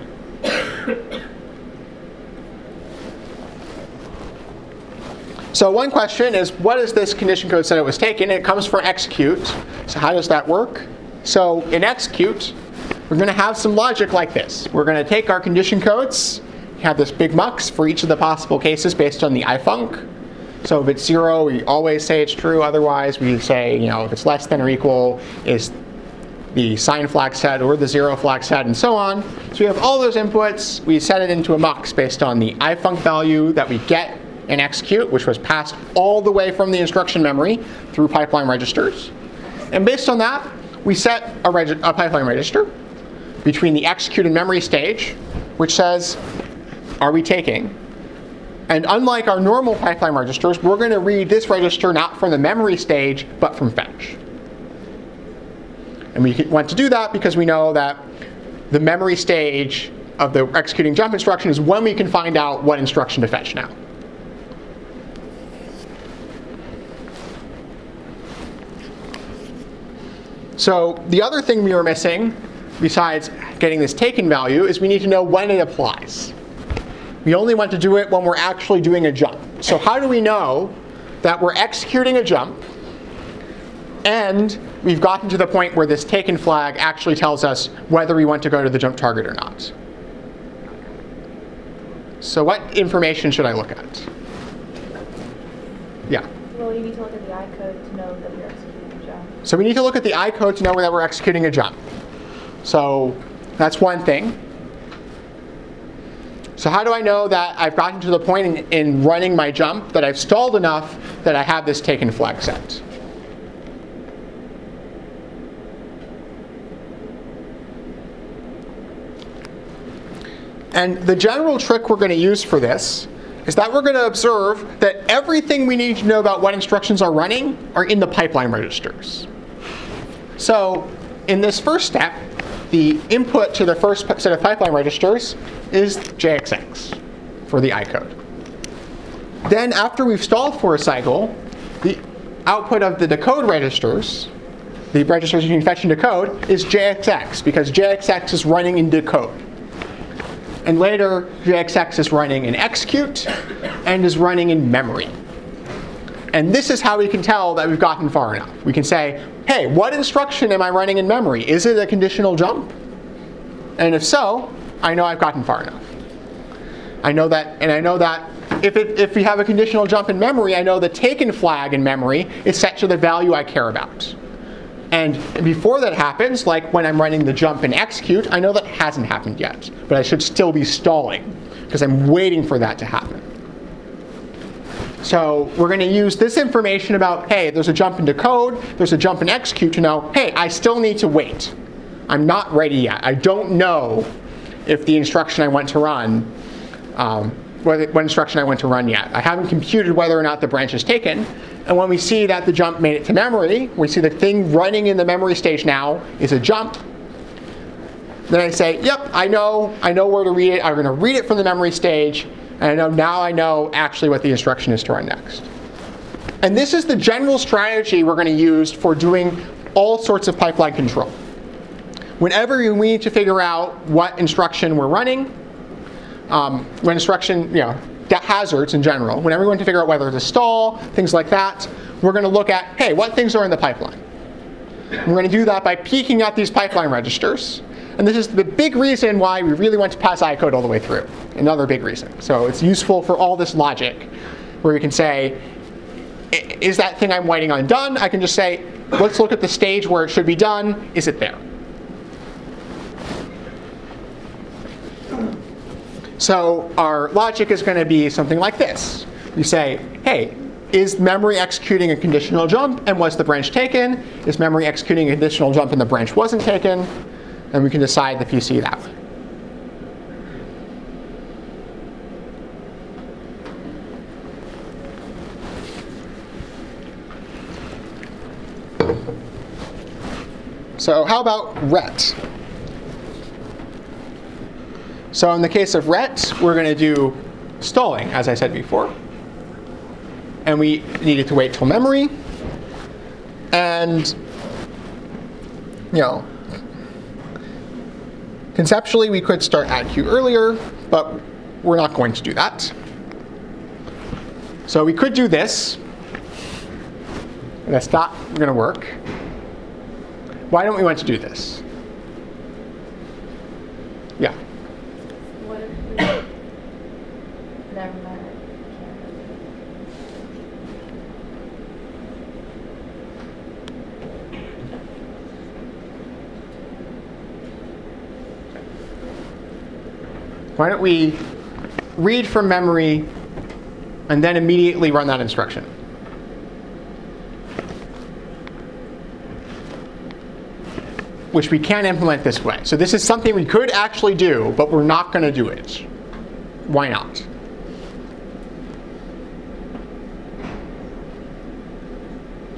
So one question is, what is this condition code said it was taken? It comes from execute. So how does that work? So in execute, we're going to have some logic like this. We're going to take our condition codes, have this big mux for each of the possible cases based on the ifunc. So if it's 0, we always say it's true. Otherwise, we say, if it's less than or equal, is the sign flag set or the 0 flag set, and so on. So we have all those inputs. We set it into a mux based on the ifunc value that we get in execute, which was passed all the way from the instruction memory through pipeline registers. And based on that, we set a pipeline register between the execute and memory stage, which says, are we taking? And unlike our normal pipeline registers, we're going to read this register not from the memory stage, but from fetch. And we want to do that because we know that the memory stage of the executing jump instruction is when we can find out what instruction to fetch now. So the other thing we were missing, besides getting this taken value, is we need to know when it applies. We only want to do it when we're actually doing a jump. So how do we know that we're executing a jump and we've gotten to the point where this taken flag actually tells us whether we want to go to the jump target or not? So what information should I look at? Yeah? Well, you need to look at the I code to know that you're executing a jump. So we need to look at the I code to know that we're executing a jump. So that's one thing. So how do I know that I've gotten to the point in running my jump that I've stalled enough that I have this taken flag set? And the general trick we're going to use for this is that we're going to observe that everything we need to know about what instructions are running are in the pipeline registers. So in this first step, the input to the first set of pipeline registers is JXX for the I code. Then after we've stalled for a cycle, the output of the decode registers, the registers you can fetch and decode, is JXX because JXX is running in decode. And later, JXX is running in execute and is running in memory. And this is how we can tell that we've gotten far enough. We can say, hey, what instruction am I running in memory? Is it a conditional jump? And if so, I know I've gotten far enough. I know that, and I know that if we have a conditional jump in memory, I know the taken flag in memory is set to the value I care about. And before that happens, like when I'm running the jump and execute, I know that hasn't happened yet. But I should still be stalling because I'm waiting for that to happen. So we're going to use this information about, hey, there's a jump in decode, there's a jump in execute to know, hey, I still need to wait. I'm not ready yet. I don't know if the instruction I want to run, what instruction I want to run yet. I haven't computed whether or not the branch is taken. And when we see that the jump made it to memory, we see the thing running in the memory stage now is a jump. Then I say, yep, I know where to read it. I'm going to read it from the memory stage. And I know actually what the instruction is to run next. And this is the general strategy we're going to use for doing all sorts of pipeline control. Whenever we need to figure out what instruction we're running, when instruction, hazards in general, whenever we want to figure out whether to stall, things like that, we're going to look at, hey, what things are in the pipeline? And we're going to do that by peeking at these pipeline registers. And this is the big reason why we really want to pass I code all the way through. Another big reason. So it's useful for all this logic where we can say, is that thing I'm waiting on done? I can just say, let's look at the stage where it should be done. Is it there? So our logic is going to be something like this. We say, hey, is memory executing a conditional jump and was the branch taken? Is memory executing a conditional jump and the branch wasn't taken? And we can decide the PC that way. So how about ret? So in the case of ret, we're going to do stalling, as I said before. And we needed to wait till memory. And, conceptually, we could start add queue earlier, but we're not going to do that. So we could do this. And that's not going to work. Why don't we want to do this? Yeah. What if we... Never mind. Why don't we read from memory and then immediately run that instruction? Which we can implement this way. So this is something we could actually do, but we're not going to do it. Why not?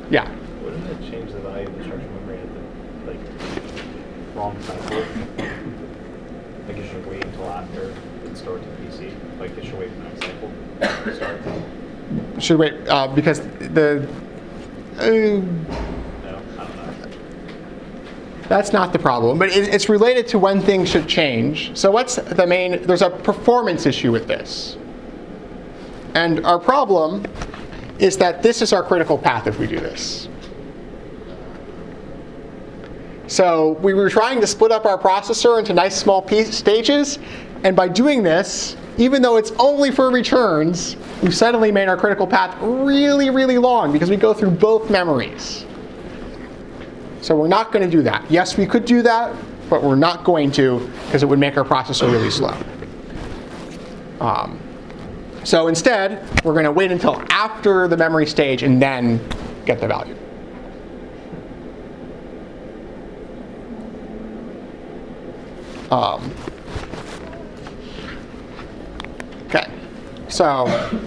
Yeah. Wouldn't it change the value of the structure memory at the wrong cycle? Like it should wait until after it's stored to the PC. Like it should wait for the next cycle to start. Should wait because the. No, I don't know. That's not the problem, but it's related to when things should change. So what's the main? There's a performance issue with this, and our problem is that this is our critical path if we do this. So we were trying to split up our processor into nice small stages, and by doing this, even though it's only for returns, we've suddenly made our critical path really, really long because we go through both memories. So we're not going to do that. Yes, we could do that, but we're not going to because it would make our processor really slow. So instead, we're going to wait until after the memory stage and then get the value. Okay, so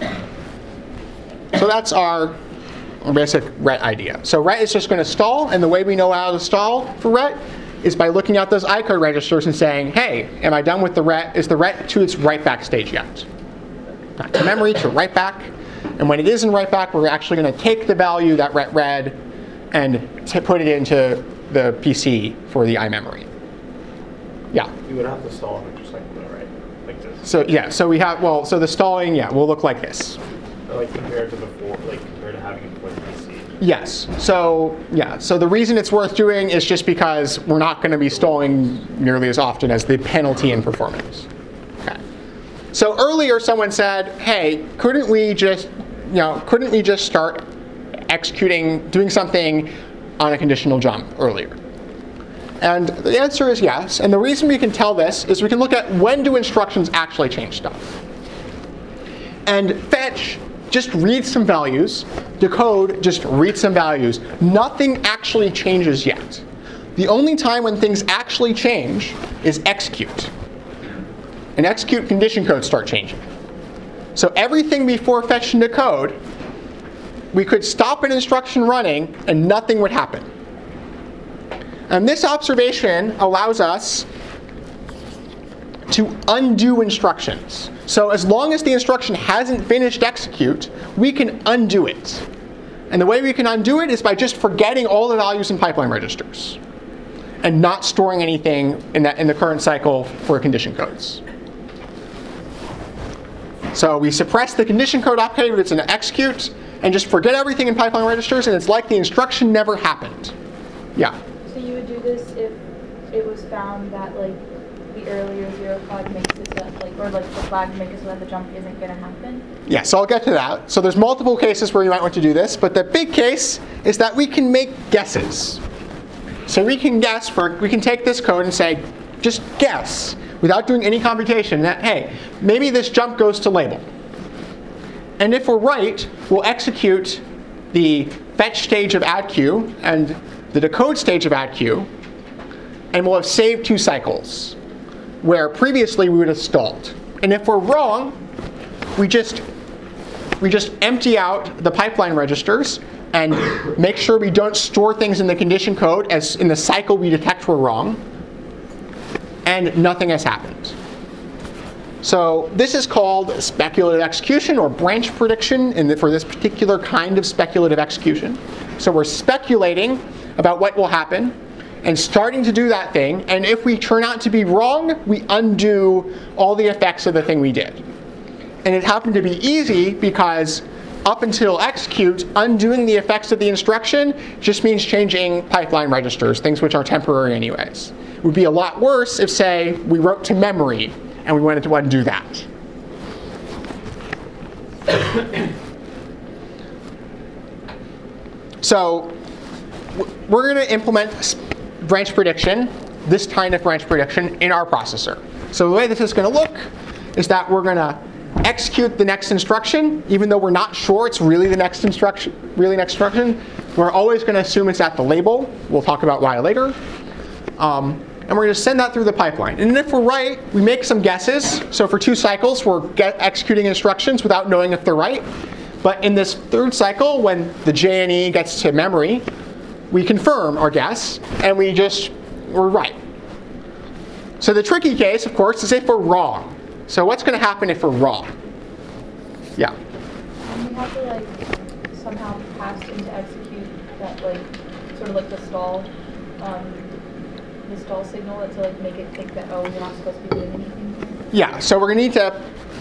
that's our basic RET idea. So RET is just going to stall, and the way we know how to stall for RET is by looking at those I code registers and saying, hey, am I done with the RET? Is the RET to its write back stage yet? Not to memory, to write back. And when it is in write back, we're actually going to take the value that RET read and put it into the PC for the iMemory. Yeah. You would have to stall it just like that, right? Like this. So yeah, so we have, well, so the stalling, yeah, will look like this. Or like compared to before, like compared to having it before the PC. Yes. So yeah. So the reason it's worth doing is just because we're not going to be stalling nearly as often as the penalty in performance. Okay. So earlier someone said, "Hey, couldn't we just start executing, doing something on a conditional jump earlier?" And the answer is yes. And the reason we can tell this is we can look at when do instructions actually change stuff. And fetch just reads some values. Decode just reads some values. Nothing actually changes yet. The only time when things actually change is execute. And execute condition codes start changing. So everything before fetch and decode, we could stop an instruction running and nothing would happen. And this observation allows us to undo instructions. So as long as the instruction hasn't finished execute, we can undo it. And the way we can undo it is by just forgetting all the values in pipeline registers and not storing anything in the current cycle for condition codes. So we suppress the condition code opcode if it's an execute and just forget everything in pipeline registers, and it's like the instruction never happened. Yeah? So you would do this if it was found that like the earlier zero flag makes it so that, or the flag makes it so that the jump isn't going to happen? Yeah, so I'll get to that. So there's multiple cases where you might want to do this, but the big case is that we can make guesses. So we can guess, we can take this code and say, just guess, without doing any computation, that, hey, maybe this jump goes to label. And if we're right, we'll execute the fetch stage of addQ and the decode stage of addQ, and we'll have saved 2 cycles, where previously we would have stalled. And if we're wrong, we just empty out the pipeline registers and make sure we don't store things in the condition code as in the cycle we detect we're wrong, and nothing has happened. So this is called speculative execution or branch prediction for this particular kind of speculative execution. So we're speculating about what will happen and starting to do that thing, and if we turn out to be wrong, we undo all the effects of the thing we did. And it happened to be easy because up until execute, undoing the effects of the instruction just means changing pipeline registers, things which are temporary anyways. It would be a lot worse if, say, we wrote to memory and we wanted to undo that. So we're going to implement branch prediction, this kind of branch prediction, in our processor. So the way this is going to look is that we're going to execute the next instruction, even though we're not sure it's really the next instruction. We're always going to assume it's at the label. We'll talk about why later. And we're going to send that through the pipeline. And if we're right, we make some guesses. So for 2 cycles, we're executing instructions without knowing if they're right. But in this third cycle, when the J and E gets to memory, we confirm our guess, and we're right. So the tricky case, of course, is if we're wrong. So what's going to happen if we're wrong? Yeah? We have to like somehow pass into execute that like sort of like the stall signal to like make it think that, oh, we're not supposed to be doing anything here. Yeah, so we're going to need to.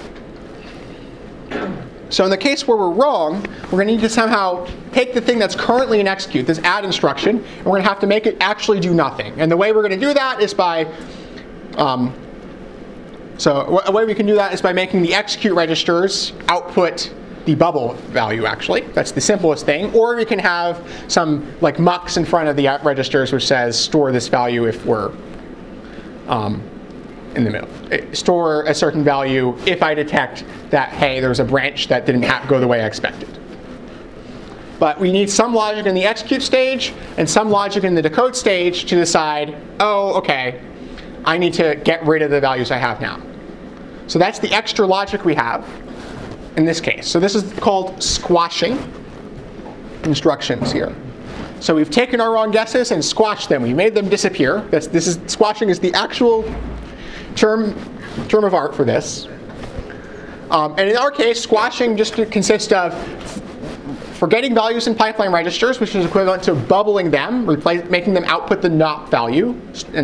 So in the case where we're wrong, we're going to need to somehow take the thing that's currently in execute, this add instruction, and we're going to have to make it actually do nothing. And the way we're going to do that is by, so a way we can do that is by making the execute registers output the bubble value, actually. That's the simplest thing. Or we can have some like mux in front of the registers which says store this value if we're in the middle. Store a certain value if I detect that, hey, there's a branch that didn't go the way I expected. But we need some logic in the execute stage and some logic in the decode stage to decide, oh, okay, I need to get rid of the values I have now. So that's the extra logic we have in this case. So this is called squashing instructions here. So we've taken our wrong guesses and squashed them. We made them disappear. Squashing is the actual term of art for this. And in our case, squashing just consists of forgetting values in pipeline registers, which is equivalent to bubbling them, making them output the not value,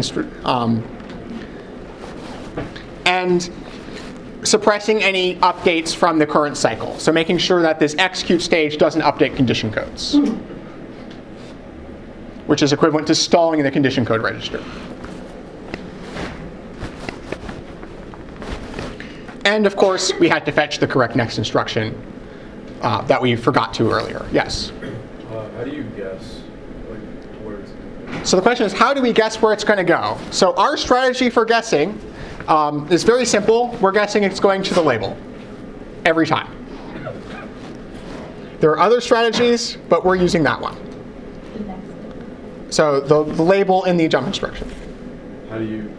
and suppressing any updates from the current cycle. So making sure that this execute stage doesn't update condition codes, which is equivalent to stalling in the condition code register. And of course, we had to fetch the correct next instruction that we forgot to earlier. Yes? How do you guess where it's going to go? So the question is, how do we guess where it's going to go? So our strategy for guessing is very simple. We're guessing it's going to the label every time. There are other strategies, but we're using that one. So the label in the jump instruction. How do you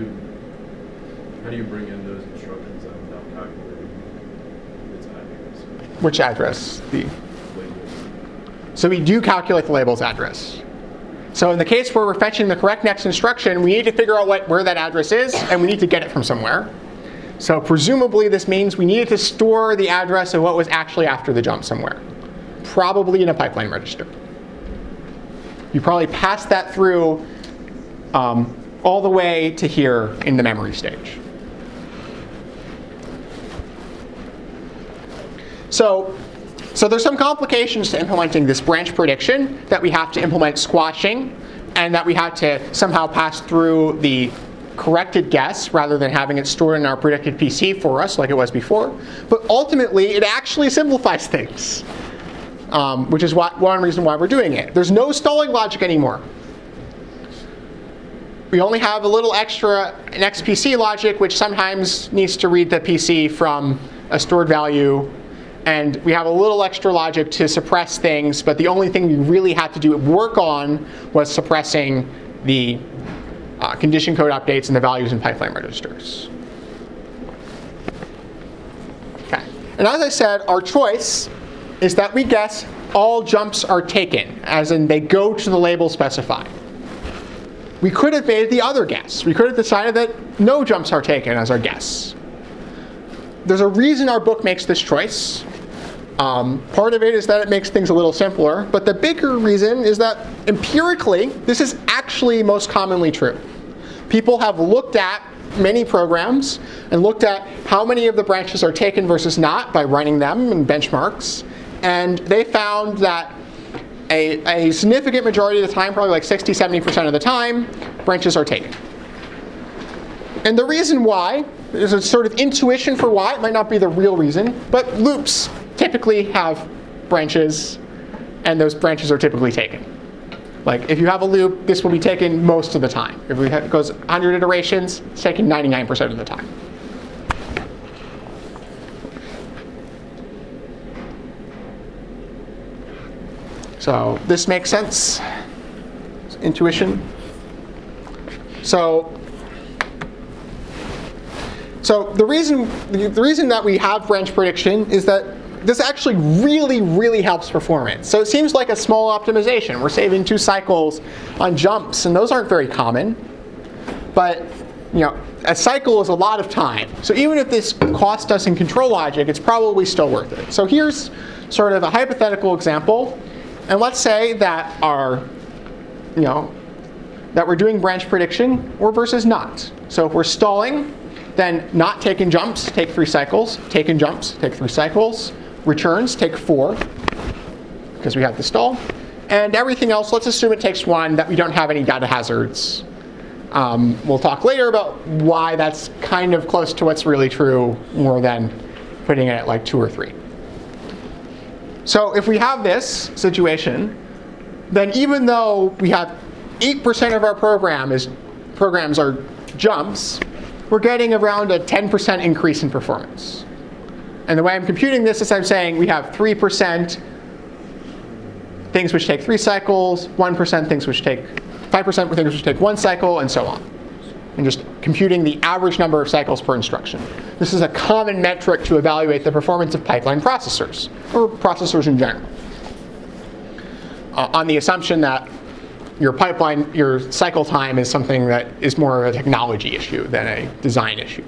bring in those instructions without calculating its address? Which address? Labels. So we do calculate the label's address. So in the case where we're fetching the correct next instruction, we need to figure out where that address is, and we need to get it from somewhere. So presumably this means we needed to store the address of what was actually after the jump somewhere, probably in a pipeline register. You probably passed that through all the way to here in the memory stage. So there's some complications to implementing this branch prediction, that we have to implement squashing, and that we have to somehow pass through the corrected guess rather than having it stored in our predicted PC for us like it was before. But ultimately, it actually simplifies things, which is one reason why we're doing it. There's no stalling logic anymore. We only have a little extra next PC logic, which sometimes needs to read the PC from a stored value. And we have a little extra logic to suppress things, but the only thing we really had to work on was suppressing the condition code updates and the values in pipeline registers. Okay. And as I said, our choice is that we guess all jumps are taken, as in they go to the label specified. We could have made the other guess. We could have decided that no jumps are taken as our guess. There's a reason our book makes this choice. Part of it is that it makes things a little simpler, but the bigger reason is that empirically, this is actually most commonly true. People have looked at many programs and looked at how many of the branches are taken versus not by running them in benchmarks, and they found that a significant majority of the time, probably like 60-70% of the time, branches are taken. And the reason why, there's a sort of intuition for why, it might not be the real reason, but loops typically have branches, and those branches are typically taken. Like if you have a loop, this will be taken most of the time. If it goes 100 iterations, it's taken 99% of the time. So this makes sense. Intuition. So the reason that we have branch prediction is that this actually really, really helps performance. So it seems like a small optimization. We're saving 2 cycles on jumps, and those aren't very common. But a cycle is a lot of time. So even if this cost us in control logic, it's probably still worth it. So here's sort of a hypothetical example. And let's say that that we're doing branch prediction or versus not. So if we're stalling, then not taking jumps, take 3 cycles. Taking jumps, take 3 cycles. Returns, take 4, because we have the stall. And everything else, let's assume it takes 1, that we don't have any data hazards. We'll talk later about why that's kind of close to what's really true, more than putting it at like 2 or 3. So if we have this situation, then even though we have 8% of our programs are jumps, we're getting around a 10% increase in performance. And the way I'm computing this is I'm saying we have 3% things which take 3 cycles, 1% things which take 5% things which take 1 cycle, and so on. And just computing the average number of cycles per instruction. This is a common metric to evaluate the performance of pipeline processors, or processors in general, on the assumption that your cycle time is something that is more of a technology issue than a design issue.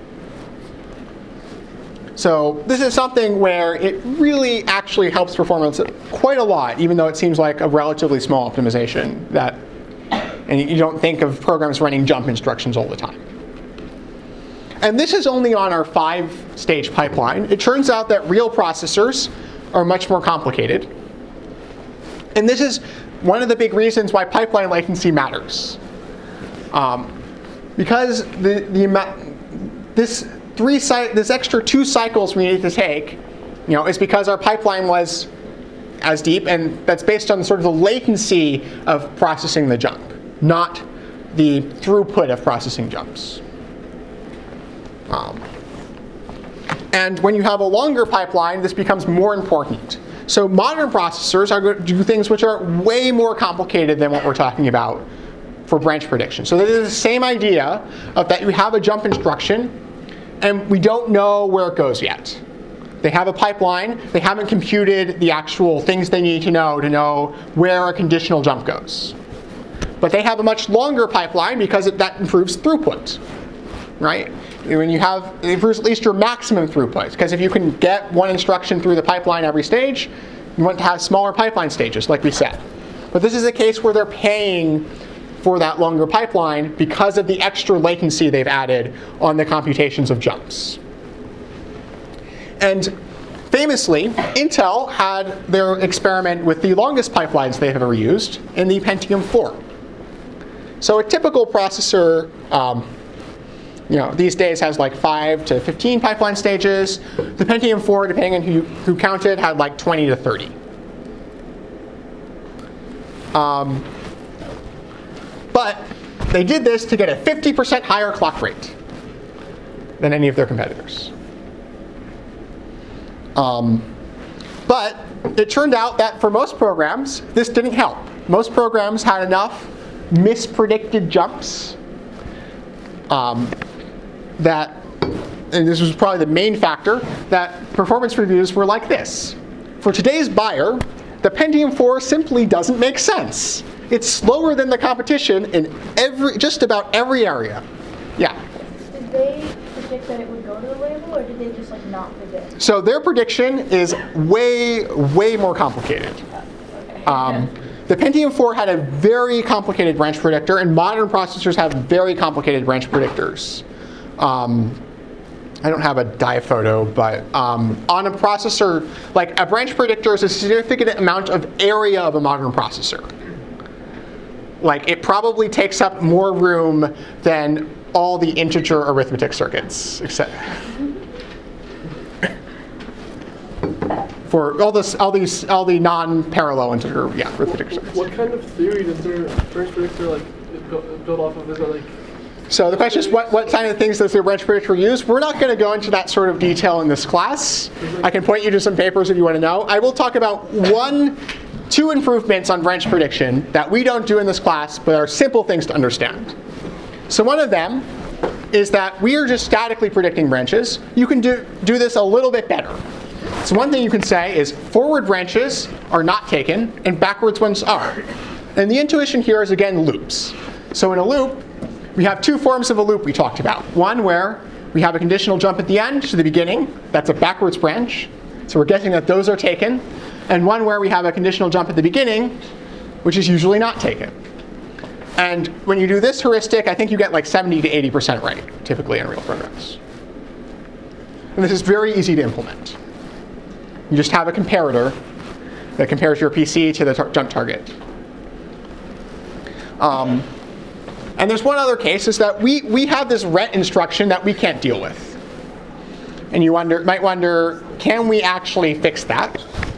So this is something where it really actually helps performance quite a lot, even though it seems like a relatively small optimization and you don't think of programs running jump instructions all the time. And this is only on our 5-stage pipeline. It turns out that real processors are much more complicated. And this is one of the big reasons why pipeline latency matters. Because this extra 2 cycles we need to take, is because our pipeline was as deep, and that's based on sort of the latency of processing the jump, not the throughput of processing jumps. And when you have a longer pipeline, this becomes more important. So modern processors are going to do things which are way more complicated than what we're talking about for branch prediction. So this is the same idea of that you have a jump instruction, and we don't know where it goes yet. They have a pipeline. They haven't computed the actual things they need to know where a conditional jump goes. But they have a much longer pipeline because that improves throughput, right? When you have, it improves at least your maximum throughput. Because if you can get 1 instruction through the pipeline every stage, you want to have smaller pipeline stages, like we said. But this is a case where they're paying for that longer pipeline because of the extra latency they've added on the computations of jumps. And famously, Intel had their experiment with the longest pipelines they've ever used in the Pentium 4. So a typical processor, these days has like 5 to 15 pipeline stages. The Pentium 4, depending on who counted, had like 20 to 30. But they did this to get a 50% higher clock rate than any of their competitors. But it turned out that for most programs, this didn't help. Most programs had enough mispredicted jumps that, and this was probably the main factor, that performance reviews were like this. For today's buyer, the Pentium 4 simply doesn't make sense. It's slower than the competition in just about every area. Yeah? Did they predict that it would go to the label, or did they just not predict? So their prediction is way, way more complicated. Okay. The Pentium 4 had a very complicated branch predictor, and modern processors have very complicated branch predictors. I don't have a dive photo, but on a processor, like a branch predictor is a significant amount of area of a modern processor. Like it probably takes up more room than all the integer arithmetic circuits, except for all the non-parallel integer arithmetic circuits. What kind of theory does their branch predictor build off of? Is it So the question is, what kind of things does their branch predictor use? We're not going to go into that sort of detail in this class. I can point you to some papers if you want to know. I will talk about 2 improvements on branch prediction that we don't do in this class, but are simple things to understand. So one of them is that we are just statically predicting branches. You can do this a little bit better. So one thing you can say is forward branches are not taken and backwards ones are. And the intuition here is, again, loops. So in a loop, we have two forms of a loop we talked about. One where we have a conditional jump at the end to the beginning. That's a backwards branch. So we're guessing that those are taken. And one where we have a conditional jump at the beginning, which is usually not taken. And when you do this heuristic, I think you get like 70 to 80% right, typically in real programs. And this is very easy to implement. You just have a comparator that compares your PC to the jump target. And there's one other case, is that we have this ret instruction that we can't deal with. And you might wonder, can we actually fix that?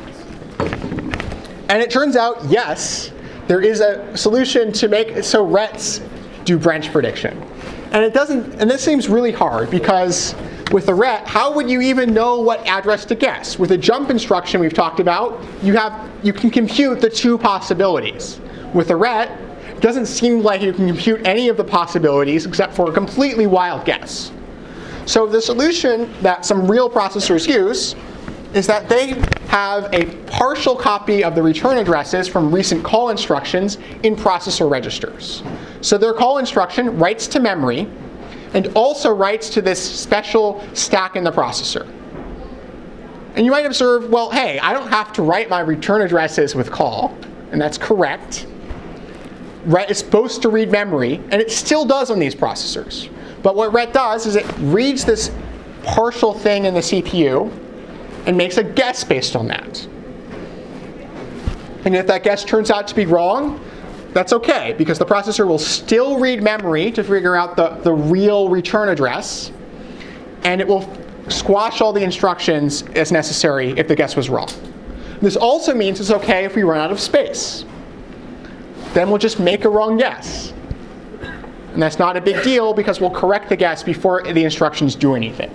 And it turns out, yes, there is a solution to make so rets do branch prediction. And this seems really hard, because with a ret, how would you even know what address to guess? With a jump instruction we've talked about, you can compute the two possibilities. With a ret, it doesn't seem like you can compute any of the possibilities except for a completely wild guess. So the solution that some real processors use is that they have a partial copy of the return addresses from recent call instructions in processor registers. So their call instruction writes to memory and also writes to this special stack in the processor. And you might observe, well, hey, I don't have to write my return addresses with call, and that's correct. Ret is supposed to read memory, and it still does on these processors. But what ret does is it reads this partial thing in the CPU and makes a guess based on that. And if that guess turns out to be wrong, that's okay, because the processor will still read memory to figure out the real return address, and it will squash all the instructions as necessary if the guess was wrong. This also means it's okay if we run out of space. Then we'll just make a wrong guess. And that's not a big deal, because we'll correct the guess before the instructions do anything.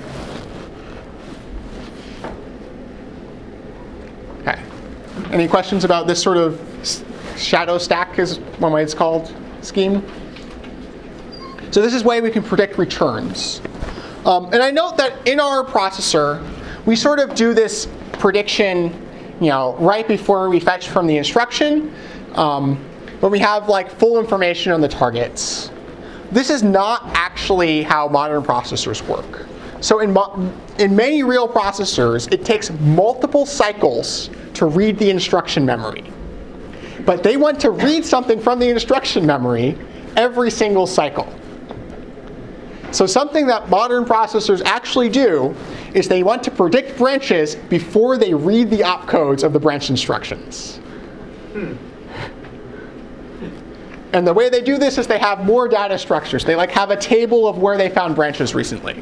Okay. Any questions about this sort of shadow stack, is one way it's called, scheme? So this is the way we can predict returns. And I note that in our processor, we sort of do this prediction, right before we fetch from the instruction. But we have like full information on the targets. This is not actually how modern processors work. So in many real processors, it takes multiple cycles to read the instruction memory. But they want to read something from the instruction memory every single cycle. So something that modern processors actually do is they want to predict branches before they read the opcodes of the branch instructions. And the way they do this is they have more data structures. They have a table of where they found branches recently.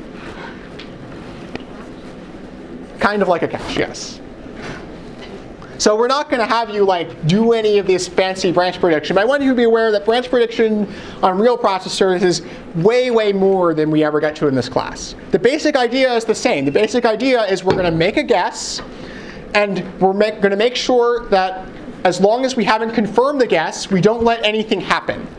Kind of like a cache, yes. So we're not going to have you do any of this fancy branch prediction. But I want you to be aware that branch prediction on real processors is way, way more than we ever get to in this class. The basic idea is the same. The basic idea is we're going to make a guess, and we're going to make sure that as long as we haven't confirmed the guess, we don't let anything happen.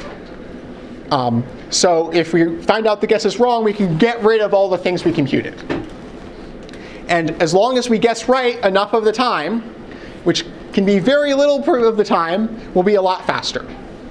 So if we find out the guess is wrong, we can get rid of all the things we computed. And as long as we guess right enough of the time, which can be very little of the time, will be a lot faster.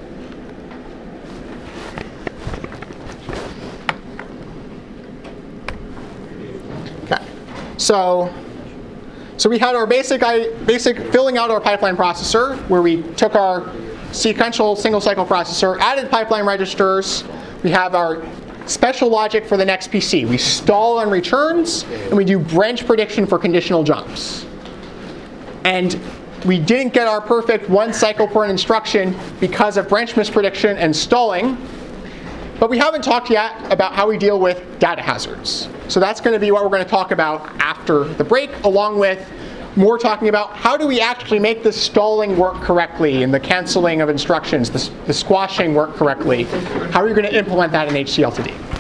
Okay, so we had our basic filling out our pipeline processor, where we took our sequential single cycle processor, added pipeline registers. We have our special logic for the next PC. We stall on returns, and we do branch prediction for conditional jumps. And we didn't get our perfect one cycle per instruction because of branch misprediction and stalling. But we haven't talked yet about how we deal with data hazards. So that's going to be what we're going to talk about after the break, along with more talking about how do we actually make the stalling work correctly and the canceling of instructions, the squashing work correctly. How are you going to implement that in HCL2D?